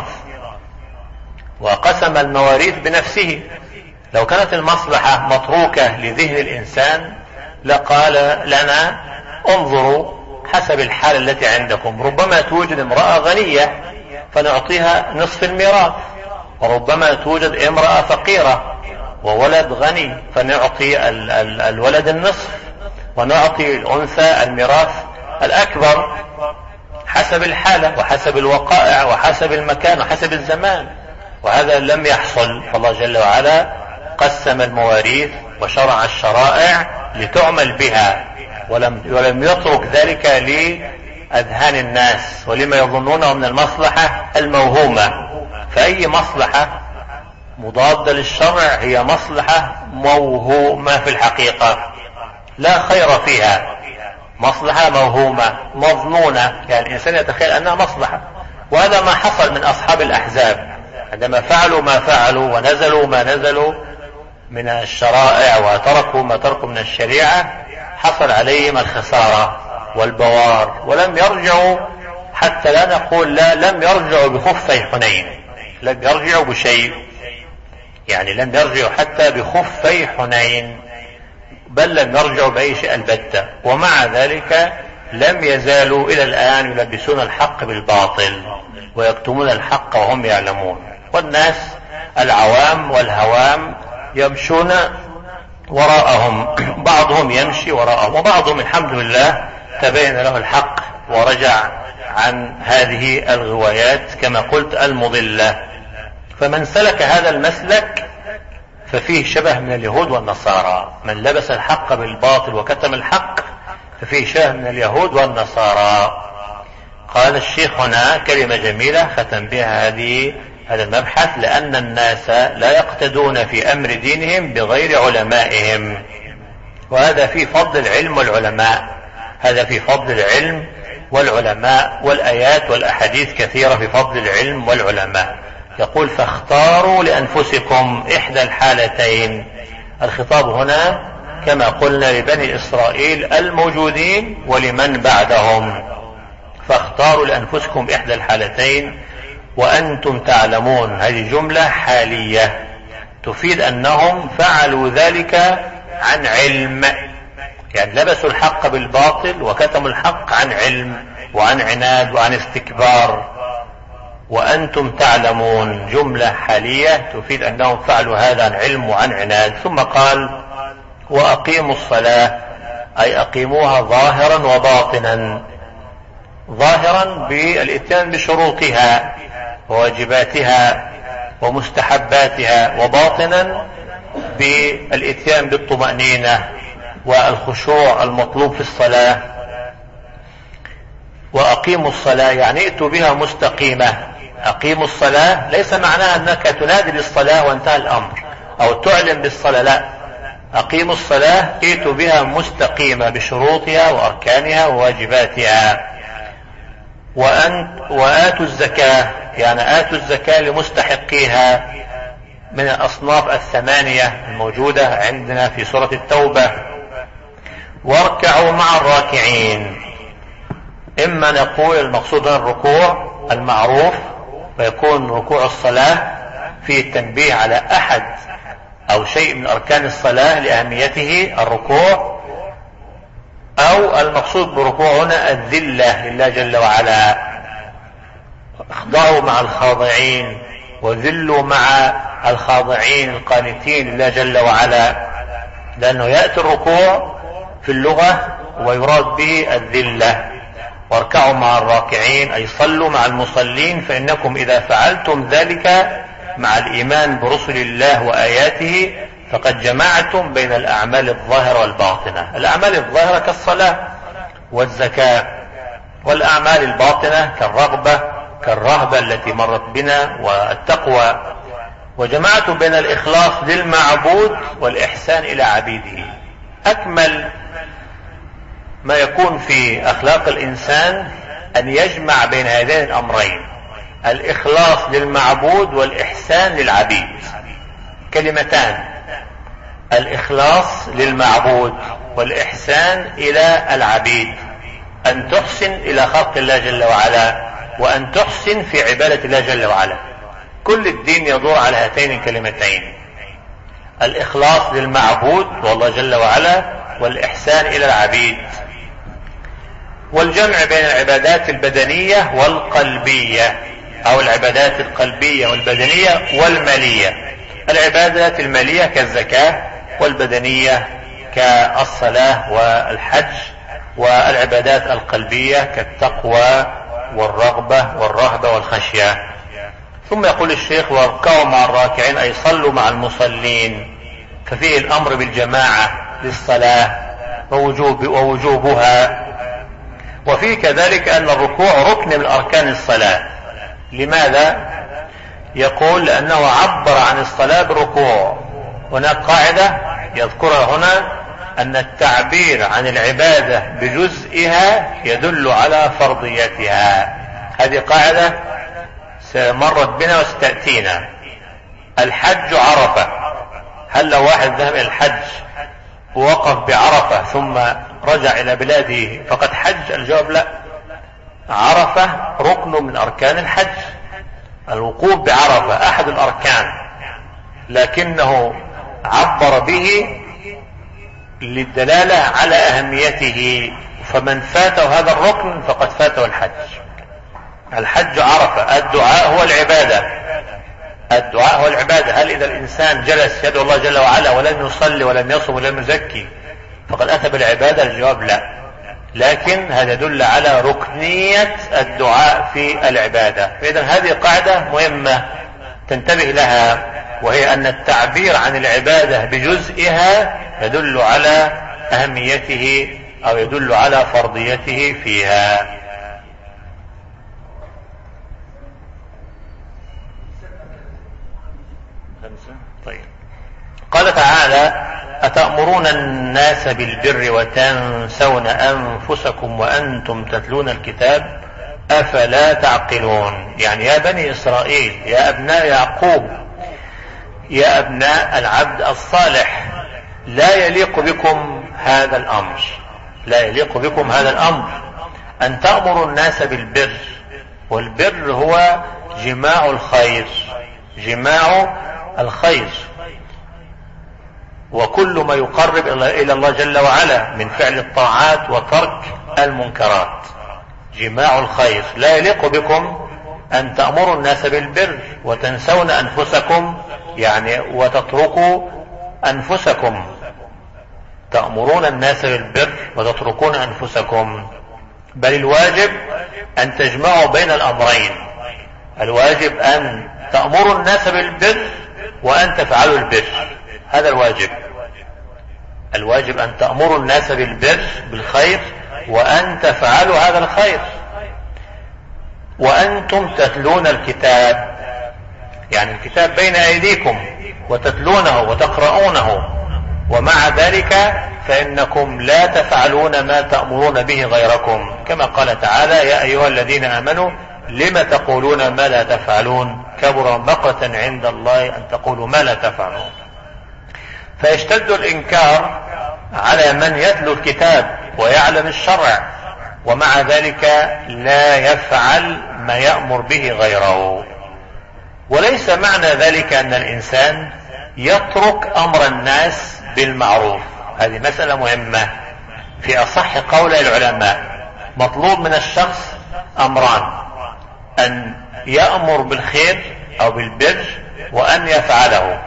وقسم المواريث بنفسه. لو كانت المصلحة متروكة لذهن الإنسان لقال لنا: انظروا حسب الحالة التي عندكم، ربما توجد امرأة غنية فنعطيها نصف الميراث، وربما توجد امرأة فقيرة وولد غني فنعطي ال ال الولد النصف، ونعطي الأنثى الميراث الأكبر، حسب الحالة وحسب الوقائع وحسب المكان وحسب الزمان. وهذا لم يحصل، فالله جل وعلا قسم المواريث وشرع الشرائع لتعمل بها، ولم, ولم يترك ذلك لأذهان الناس ولما يظنونه من المصلحة الموهومة. فأي مصلحة مضادة للشرع هي مصلحة موهومة في الحقيقة، لا خير فيها. مصلحة موهومة مظنونة، يعني الإنسان يتخيل أنها مصلحة. وهذا ما حصل من أصحاب الأحزاب عندما فعلوا ما فعلوا ونزلوا ما نزلوا من الشرائع وتركوا ما تركوا من الشريعة، حصل عليهم الخسارة والبوار، ولم يرجعوا. حتى لا نقول لا لم يرجعوا بخفي حنين، لم يرجعوا بشيء، يعني لم يرجعوا حتى بخفي حنين، بل لم يرجعوا بأي شيء البتة. ومع ذلك لم يزالوا إلى الآن يلبسون الحق بالباطل ويكتمون الحق وهم يعلمون. والناس العوام والهوام يمشون وراءهم، بعضهم يمشي وراءهم، وبعضهم الحمد لله تبين له الحق ورجع عن هذه الغوايات كما قلت المضلة. فمن سلك هذا المسلك ففيه شبه من اليهود والنصارى، من لبس الحق بالباطل وكتم الحق ففيه شبه من اليهود والنصارى. قال الشيخ هنا كلمة جميلة ختم بها هذه هذا المبحث: لأن الناس لا يقتدون في أمر دينهم بغير علمائهم. وهذا في فضل العلم والعلماء، هذا في فضل العلم والعلماء، والآيات والأحاديث كثيرة في فضل العلم والعلماء. يقول فاختاروا لأنفسكم إحدى الحالتين. الخطاب هنا كما قلنا لبني إسرائيل الموجودين ولمن بعدهم. فاختاروا لأنفسكم إحدى الحالتين وأنتم تعلمون، هذه جملة حالية تفيد أنهم فعلوا ذلك عن علم، يعني لبسوا الحق بالباطل وكتموا الحق عن علم وعن عناد وعن استكبار. وأنتم تعلمون جملة حالية تفيد أنهم فعلوا هذا عن علم وعن عناد. ثم قال وأقيموا الصلاة، أي أقيموها ظاهرا وباطنا. ظاهرا بالإتيان بشروطها وواجباتها ومستحباتها، وباطنا بالإتيان بالطمأنينة والخشوع المطلوب في الصلاة. وأقيموا الصلاة يعني ائتوا بها مستقيمة. أقيموا الصلاة ليس معناها أنك تنادي بالصلاة وانتهى الأمر أو تعلن بالصلاة، لا، أقيموا الصلاة ائتوا بها مستقيمة بشروطها وأركانها وواجباتها. وأن وآتوا الزكاة يعني آتوا الزكاة لمستحقيها من الأصناف الثمانية الموجودة عندنا في سورة التوبة. واركعوا مع الراكعين. إما نقول المقصود الركوع المعروف ويكون ركوع الصلاة في التنبيه على أحد أو شيء من أركان الصلاة لأهميته الركوع، أو المقصود بركوع هنا الذلة لله جل وعلا. اخضعوا مع الخاضعين وذلوا مع الخاضعين القانتين لله جل وعلا، لأنه يأتي الركوع في اللغة ويراد به الذلة. واركعوا مع الراكعين أي صلوا مع المصلين، فإنكم إذا فعلتم ذلك مع الإيمان برسل الله وآياته فقد جمعتم بين الأعمال الظاهرة والباطنة. الأعمال الظاهرة كالصلاة والزكاة، والأعمال الباطنة كالرغبة كالرهبة التي مرت بنا والتقوى. وجمعتم بين الإخلاص للمعبود والإحسان إلى عبيده. أكمل ما يكون في أخلاق الإنسان أن يجمع بين هذين الأمرين، الإخلاص للمعبود والإحسان للعبيد. كلمتان، الإخلاص للمعبود والإحسان إلى العبيد، أن تحسن إلى خلق الله جل وعلا وأن تحسن في عبادة الله جل وعلا. كل الدين يدور على هاتين الكلمتين، الإخلاص للمعبود والله جل وعلا والإحسان إلى العبيد. والجمع بين العبادات البدنية والقلبية، أو العبادات القلبية والبدنية والمالية. العبادات المالية كالزكاة، والبدنية كالصلاة والحج، والعبادات القلبية كالتقوى والرغبة والرهبة والخشية. ثم يقول الشيخ واركعوا مع الراكعين أي صلوا مع المصلين، ففيه الأمر بالجماعة للصلاة ووجوب ووجوبها. وفيه كذلك أن الركوع ركن من أركان الصلاة. لماذا؟ يقول لأنه عبر عن الصلاة بالركوع. هناك قاعدة يذكرها هنا أن التعبير عن العبادة بجزئها يدل على فرضيتها. هذه قاعدة مرت بنا وستأتينا. الحج عرفة، هل لو واحد ذهب إلى الحج ووقف بعرفة ثم رجع إلى بلاده فقد حج؟ الجواب لا. عرفة ركن من أركان الحج، الوقوف بعرفة أحد الأركان، لكنه عبر به للدلالة على أهميته، فمن فاته هذا الركن فقد فاته الحج. الحج عرفة، الدعاء هو العبادة، الدعاء هو العبادة. هل إذا الإنسان جلس يدعو الله جل وعلا ولم يصلي ولم يصم ولم يزكي فقد أتى بالعبادة؟ الجواب لا. لكن هذا يدل على ركنية الدعاء في العبادة. فإذا هذه قاعدة مهمة تنتبه لها، وهي أن التعبير عن العبادة بجزئها يدل على أهميته أو يدل على فرضيته فيها. طيب. قال تعالى أتأمرون الناس بالبر وتنسون أنفسكم وأنتم تتلون الكتاب. أفلا تعقلون، يعني يا بني إسرائيل، يا أبناء يعقوب، يا أبناء العبد الصالح، لا يليق بكم هذا الأمر، لا يليق بكم هذا الأمر أن تأمروا الناس بالبر، والبر هو جماع الخير، جماع الخير، وكل ما يقرب إلى الله جل وعلا من فعل الطاعات وترك المنكرات، جماع الخير. لا يليق بكم أن تأمروا الناس بالبر وتنسون أنفسكم، يعني وتتركوا أنفسكم، تأمرون الناس بالبر وتتركون أنفسكم، بل الواجب أن تجمعوا بين الأمرين، الواجب أن تأمروا الناس بالبر وأن تفعلوا البر، هذا الواجب، الواجب أن تأمروا الناس بالبر بالخير وأن تفعلوا هذا الخير. وأنتم تتلون الكتاب، يعني الكتاب بين أيديكم وتتلونه وتقرؤونه، ومع ذلك فإنكم لا تفعلون ما تأمرون به غيركم، كما قال تعالى: يا أيها الذين آمنوا لم تقولون ما لا تفعلون كبر مقتا عند الله أن تقولوا ما لا تفعلون. فيشتد الإنكار على من يتلو الكتاب ويعلم الشرع ومع ذلك لا يفعل ما يأمر به غيره. وليس معنى ذلك أن الإنسان يترك أمر الناس بالمعروف، هذه مسألة مهمة في أصح قول العلماء. مطلوب من الشخص أمران: أن يأمر بالخير أو بالبر وأن يفعله.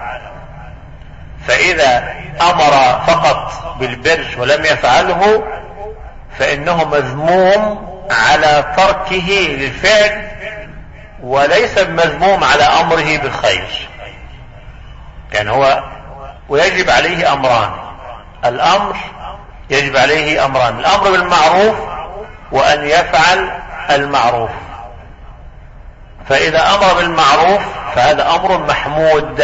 فإذا أمر فقط بالبر ولم يفعله فإنه مذموم على تركه للفعل، وليس مذموم على أمره بالخير. يعني هو ويجب عليه أمران، الأمر يجب عليه أمران: الأمر بالمعروف وأن يفعل المعروف. فإذا أمر بالمعروف فهذا أمر محمود،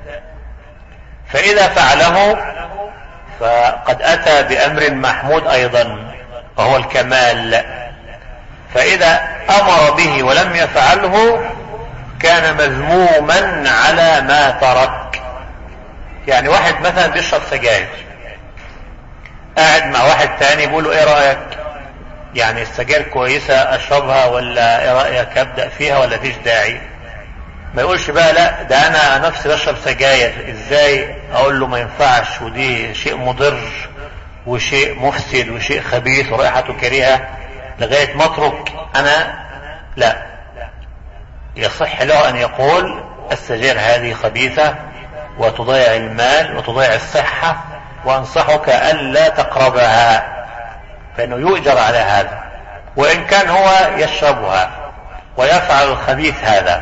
فإذا فعله فقد أتى بأمر محمود أيضا وهو الكمال. فإذا أمر به ولم يفعله كان مذموما على ما ترك. يعني واحد مثلا بيشرب سجاير، قاعد مع واحد تاني بيقول له: ايه رأيك؟ يعني السجاير كويسة اشربها ولا ايه رأيك ابدأ فيها ولا فيش داعي؟ ما يقولش بقى: لا ده انا نفسي بشرب سجاير، ازاي؟ اقول له ما ينفعش، ودي شيء مضر وشيء مفسد وشيء خبيث ورائحته كريهة لغاية ما اترك انا. لا، يصح له ان يقول: السجاير هذه خبيثة وتضيع المال وتضيع الصحة، وانصحك ألا تقربها، فإنه يؤجر على هذا، وإن كان هو يشربها ويفعل الخبيث هذا.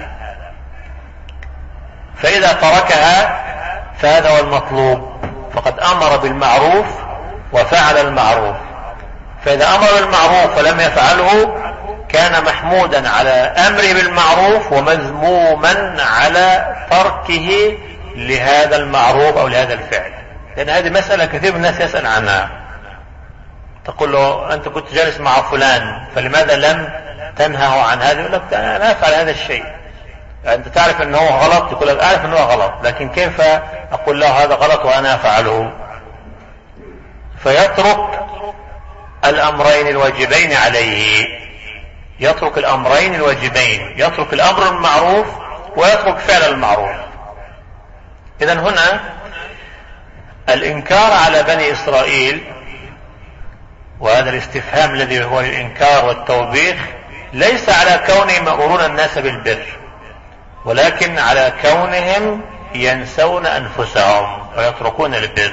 فإذا تركها فهذا هو المطلوب، فقد أمر بالمعروف وفعل المعروف. فإذا أمر بالمعروف ولم يفعله كان محمودا على أمره بالمعروف ومذموما على تركه لهذا المعروف أو لهذا الفعل. لأن هذه مسألة كثير من الناس يسأل عنها، تقول له: أنت كنت جالس مع فلان فلماذا لم تنهه عن هذا؟ يقول لك: أنا لا أفعل هذا الشيء. أنت تعرف أنه غلط؟ يقول لك: أعرف أنه غلط، لكن كيف أقول له هذا غلط وأنا أفعله؟ فيترك الأمرين الواجبين عليه، يترك الأمرين الواجبين، يترك الأمر المعروف ويترك فعل المعروف. إذن هنا الإنكار على بني إسرائيل، وهذا الاستفهام الذي هو الإنكار والتوبيخ، ليس على كونهم يأمرون الناس بالبر، ولكن على كونهم ينسون أنفسهم ويتركون البر.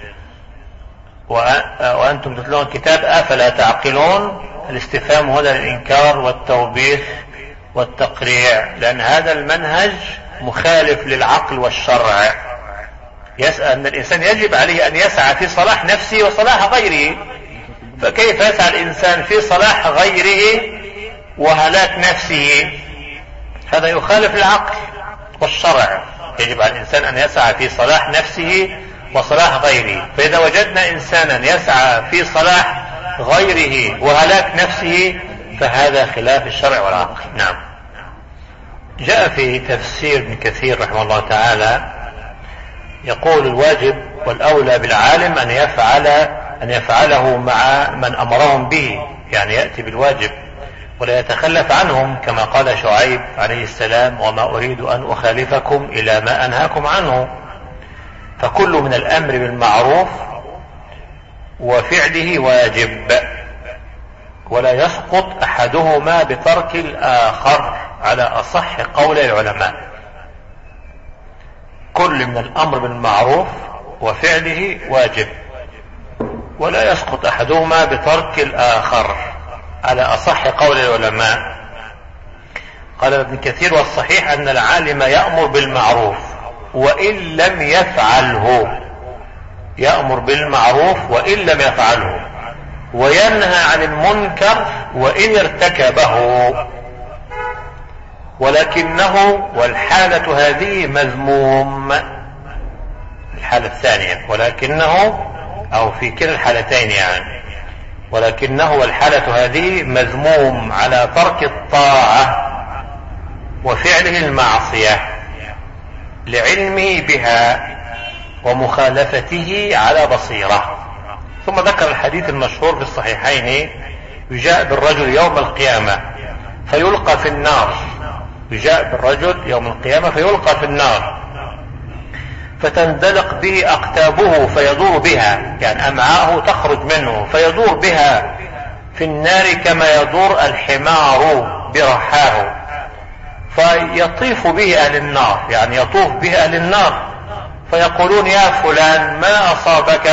وأنتم تتلون الكتاب أفلا تعقلون، الاستفهام هذا الإنكار والتوبيخ والتقريع، لأن هذا المنهج مخالف للعقل والشرع. يسأل أن الإنسان يجب عليه أن يسعى في صلاح نفسه وصلاح غيره، فكيف يسعى الإنسان في صلاح غيره وهلاك نفسه؟ هذا يخالف العقل والشرع. يجب على الإنسان أن يسعى في صلاح نفسه وصلاح غيره. فإذا وجدنا إنسانا يسعى في صلاح غيره وهلاك نفسه فهذا خلاف الشرع والعقل. نعم. جاء في تفسير ابن كثير رحمه الله تعالى يقول الواجب والأولى بالعالم أن يفعل أن يفعله مع من أمرهم به، يعني يأتي بالواجب ولا يتخلف عنهم، كما قال شعيب عليه السلام: وما أريد أن أخالفكم إلى ما أنهاكم عنه. فكل من الأمر بالمعروف وفعله واجب، ولا يسقط أحدهما بترك الآخر على أصح قول العلماء. كل من الأمر بالمعروف وفعله واجب، ولا يسقط أحدهما بترك الآخر على أصح قول العلماء. قال ابن كثير: والصحيح أن العالم يأمر بالمعروف وإن لم يفعله، يأمر بالمعروف وإن لم يفعله، وينهى عن المنكر وإن ارتكبه، ولكنه والحالة هذه مذموم. الحالة الثانية ولكنه، أو في كلا الحالتين يعني، ولكنه والحالة هذه مذموم على ترك الطاعة وفعله المعصية لعلمه بها ومخالفته على بصيرة. ثم ذكر الحديث المشهور في الصحيحين: يجاء بالرجل يوم القيامة فيلقى في النار، يجاء بالرجل يوم القيامة فيلقى في النار، فتندلق به أقتابه فيدور بها، يعني أمعاءه تخرج منه فيدور بها في النار كما يدور الحمار برحاه، فيطيف به أهل النار، يعني يطوف به أهل النار، فيقولون: يا فلان ما أصابك،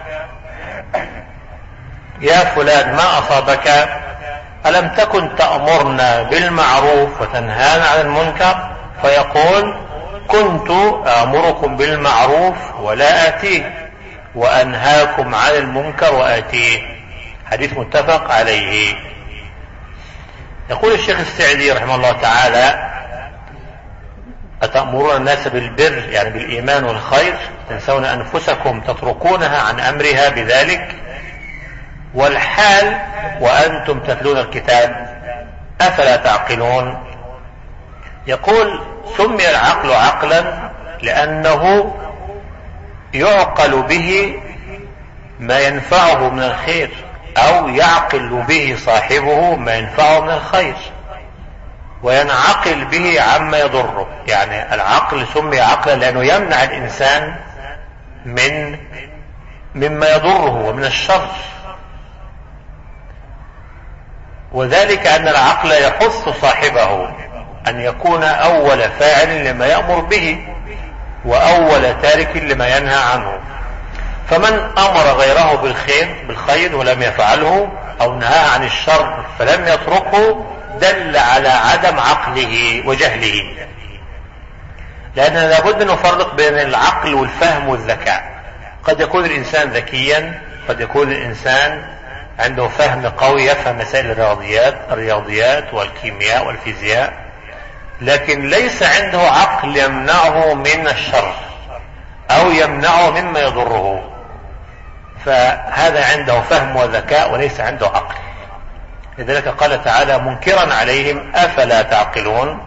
يا فلان ما أصابك، ألم تكن تأمرنا بالمعروف وتنهانا عن المنكر؟ فيقول: كنت آمركم بالمعروف ولا آتيه، وأنهاكم عن المنكر وآتيه. حديث متفق عليه. يقول الشيخ السعدي رحمه الله تعالى: أتأمرون الناس بالبر، يعني بالإيمان والخير، تنسون أنفسكم تتركونها عن أمرها بذلك، والحال وأنتم تتلون الكتاب، أفلا تعقلون؟ يقول: سمي العقل عقلا لأنه يعقل به ما ينفعه من الخير، أو يعقل به صاحبه ما ينفعه من الخير، وينعقل به عما يضره. يعني العقل سمي عقلا لأنه يمنع الإنسان من مما يضره ومن الشر، وذلك أن العقل يحث صاحبه أن يكون أول فاعل لما يأمر به وأول تارك لما ينهى عنه. فمن أمر غيره بالخير بالخير ولم يفعله، أو نهى عن الشر فلم يتركه، دل على عدم عقله وجهله، لأننا لابد أن نفرق بين العقل والفهم والذكاء. قد يكون الإنسان ذكيا، قد يكون الإنسان عنده فهم قوي، يفهم مسائل الرياضيات الرياضيات والكيمياء والفيزياء، لكن ليس عنده عقل يمنعه من الشر أو يمنعه مما يضره، فهذا عنده فهم وذكاء وليس عنده عقل. لذلك قال تعالى منكرا عليهم: أفلا تعقلون؟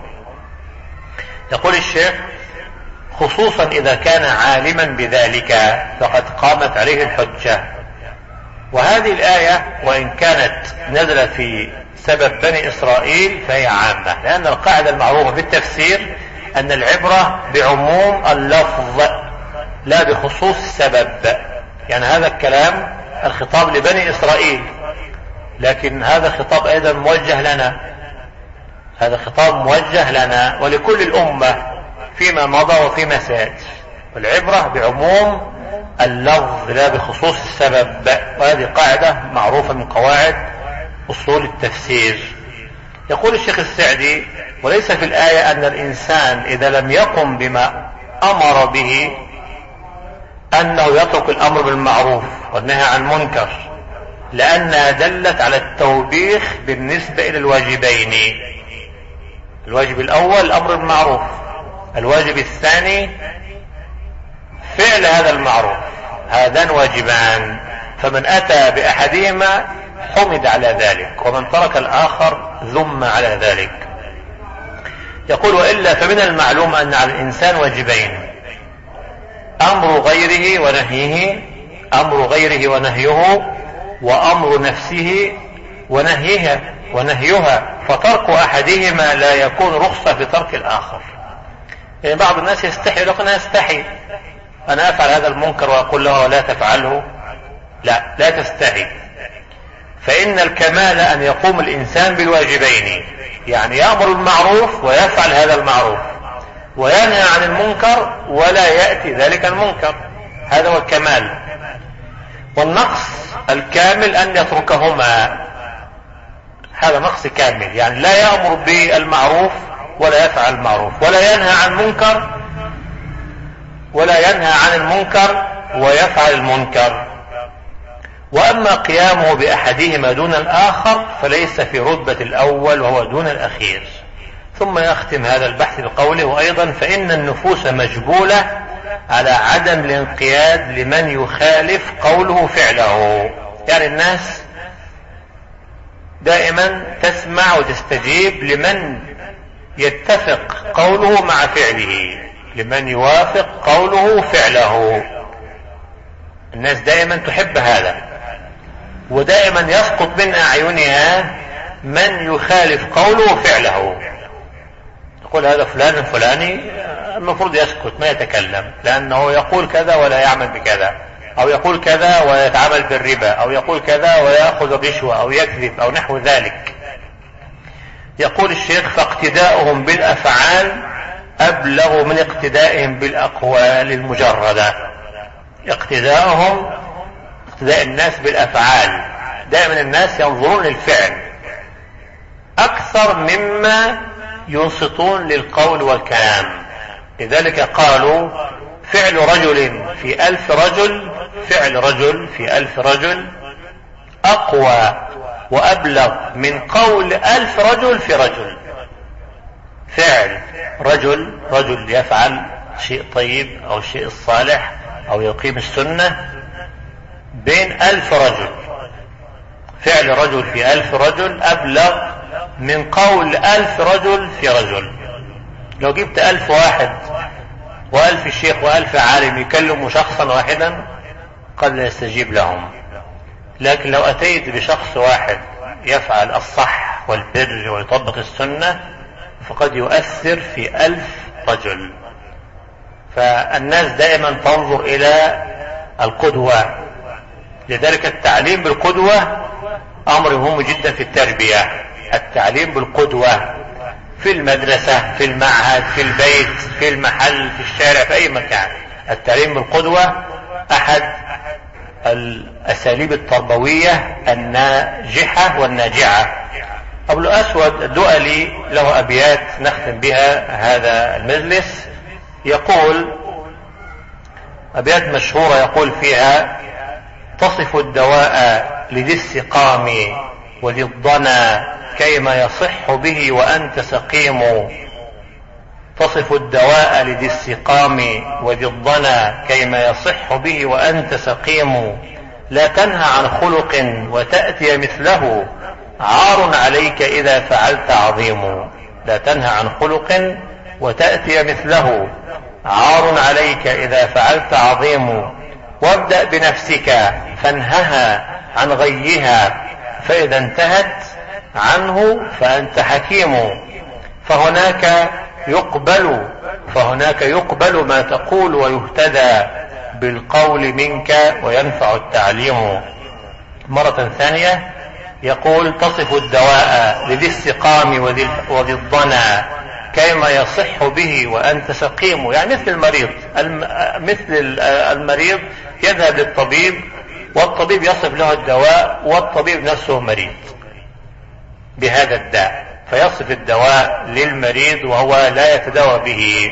يقول الشيخ: خصوصا إذا كان عالما بذلك فقد قامت عليه الحجة. وهذه الآية وإن كانت نزلت في سبب بني إسرائيل فهي عامة، لأن القاعدة المعروفة في التفسير أن العبرة بعموم اللفظ لا بخصوص السبب. يعني هذا الكلام الخطاب لبني إسرائيل، لكن هذا خطاب أيضا موجه لنا، هذا خطاب موجه لنا ولكل الأمة فيما مضى وفيما سيأتي. والعبرة بعموم اللفظ لا بخصوص السبب، وهذه قاعدة معروفة من قواعد أصول التفسير. يقول الشيخ السعدي: وليس في الآية أن الإنسان إذا لم يقم بما أمر به أنه يترك الأمر بالمعروف والنهي عن المنكر، لأنها دلت على التوبيخ بالنسبة إلى الواجبين. الواجب الأول الأمر بالمعروف، الواجب الثاني فعل هذا المعروف، هذان واجبان، فمن أتى بأحدهما حمد على ذلك، ومن ترك الآخر ذم على ذلك. يقول: وإلا فمن المعلوم أن على الإنسان واجبين: أمر غيره ونهيه أمر غيره ونهيه وأمر نفسه ونهيها ونهيها، فترك أحدهما لا يكون رخصة في ترك الآخر. يعني بعض الناس يستحي، يقول: أنا أستحي أنا أفعل هذا المنكر، وأقول له لا تفعله. لا لا تستحي، فإن الكمال أن يقوم الإنسان بالواجبين، يعني يأمر المعروف ويفعل هذا المعروف، وينهى عن المنكر ولا يأتي ذلك المنكر. هذا هو الكمال. والنقص الكامل أن يتركهما، هذا نقص كامل، يعني لا يأمر بالمعروف ولا يفعل المعروف، ولا ينهى عن المنكر ولا ينهى عن المنكر ويفعل المنكر. وأما قيامه بأحدهما دون الآخر فليس في رتبة الأول وهو دون الأخير. ثم يختم هذا البحث بقوله: وأيضا فإن النفوس مجبولة على عدم الانقياد لمن يخالف قوله فعله. يعني الناس دائما تسمع وتستجيب لمن يتفق قوله مع فعله، لمن يوافق قوله فعله. الناس دائما تحب هذا، ودائما يسقط من أعينها من يخالف قوله فعله. يقول: هذا فلان الفلاني المفروض يسكت ما يتكلم، لأنه يقول كذا ولا يعمل بكذا، أو يقول كذا ويتعامل بالربا، أو يقول كذا ويأخذ رشوة، أو يكذب، أو نحو ذلك. يقول الشيخ: فاقتداؤهم بالأفعال أبلغ من اقتدائهم بالأقوال المجردة. اقتداؤهم اقتداء الناس بالأفعال، دائما الناس ينظرون للفعل أكثر مما ينصتون للقول والكلام. لذلك قالوا: فعل رجل في ألف رجل فعل رجل في ألف رجل أقوى وأبلغ من قول ألف رجل في رجل. فعل رجل رجل يفعل شيء طيب أو شيء الصالح أو يقيم السنة بين ألف رجل، فعل رجل في ألف رجل أبلغ من قول ألف رجل في رجل. لو جبت ألف واحد وألف شيخ وألف عالم يكلموا شخصا واحدا قد لا يستجيب لهم، لكن لو أتيت بشخص واحد يفعل الصح والبر ويطبق السنة فقد يؤثر في ألف رجل. فالناس دائما تنظر إلى القدوة، لذلك التعليم بالقدوة أمر مهم جدا في التربية. التعليم بالقدوة في المدرسة، في المعهد، في البيت، في المحل، في الشارع، في أي مكان. التعليم بالقدوة أحد الأساليب التربوية الناجحة والناجعة. أبو الأسود الدؤلي له أبيات نختم بها هذا المجلس، يقول أبيات مشهورة يقول فيها: تصف الدواء لذي السقام وذي الضنا كيما يصح به وأنت سقيم. تصف الدواء لذي السقام وذي الضنا كيما يصح به وأنت سقيم. لا تنهى عن خلق وتأتي مثله عار عليك إذا فعلت عظيم. لا تنهى عن خلق وتأتي مثله عار عليك إذا فعلت عظيم. وابدأ بنفسك فانهها عن غيها، فإذا انتهت عنه فأنت حكيم. فهناك يقبل فهناك يقبل ما تقول ويهتدى بالقول منك وينفع التعليم. مرة ثانية يقول: تصف الدواء لذي السقام وذي الضنا كيما يصح به وأنت سقيم. يعني مثل المريض مثل المريض يذهب للطبيب والطبيب يصف له الدواء والطبيب نفسه مريض بهذا الداء، فيصف الدواء للمريض وهو لا يتداوى به.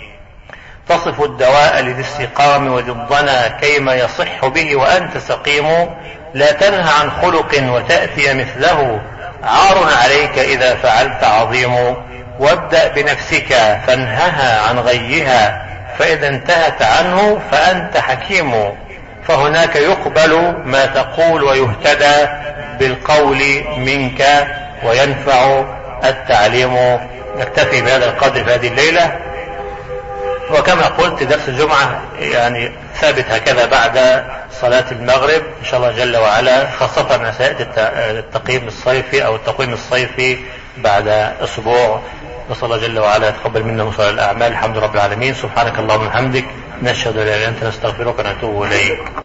تصف الدواء لذي السقام وذي الضنا كيما يصح به وأنت سقيم. لا تنهى عن خلق وتأتي مثله عار عليك إذا فعلت عظيم. وابدأ بنفسك فانهها عن غيها، فإذا انتهت عنه فأنت حكيم. فهناك يقبل ما تقول ويهتدى بالقول منك وينفع التعليم. نكتفي بهذا القدر في هذه الليلة، وكما قلت درس الجمعة يعني ثابت هكذا بعد صلاة المغرب إن شاء الله جل وعلا، خاصة مسائل التقييم الصيفي أو التقويم الصيفي بعد أسبوع. نسأل الله جل وعلا يتقبل منا وصالح الأعمال. الحمد لله رب العالمين. سبحانك اللهم وبحمدك، نشهد أن لا إله إلا أنت، نستغفرك ونتوب إليك.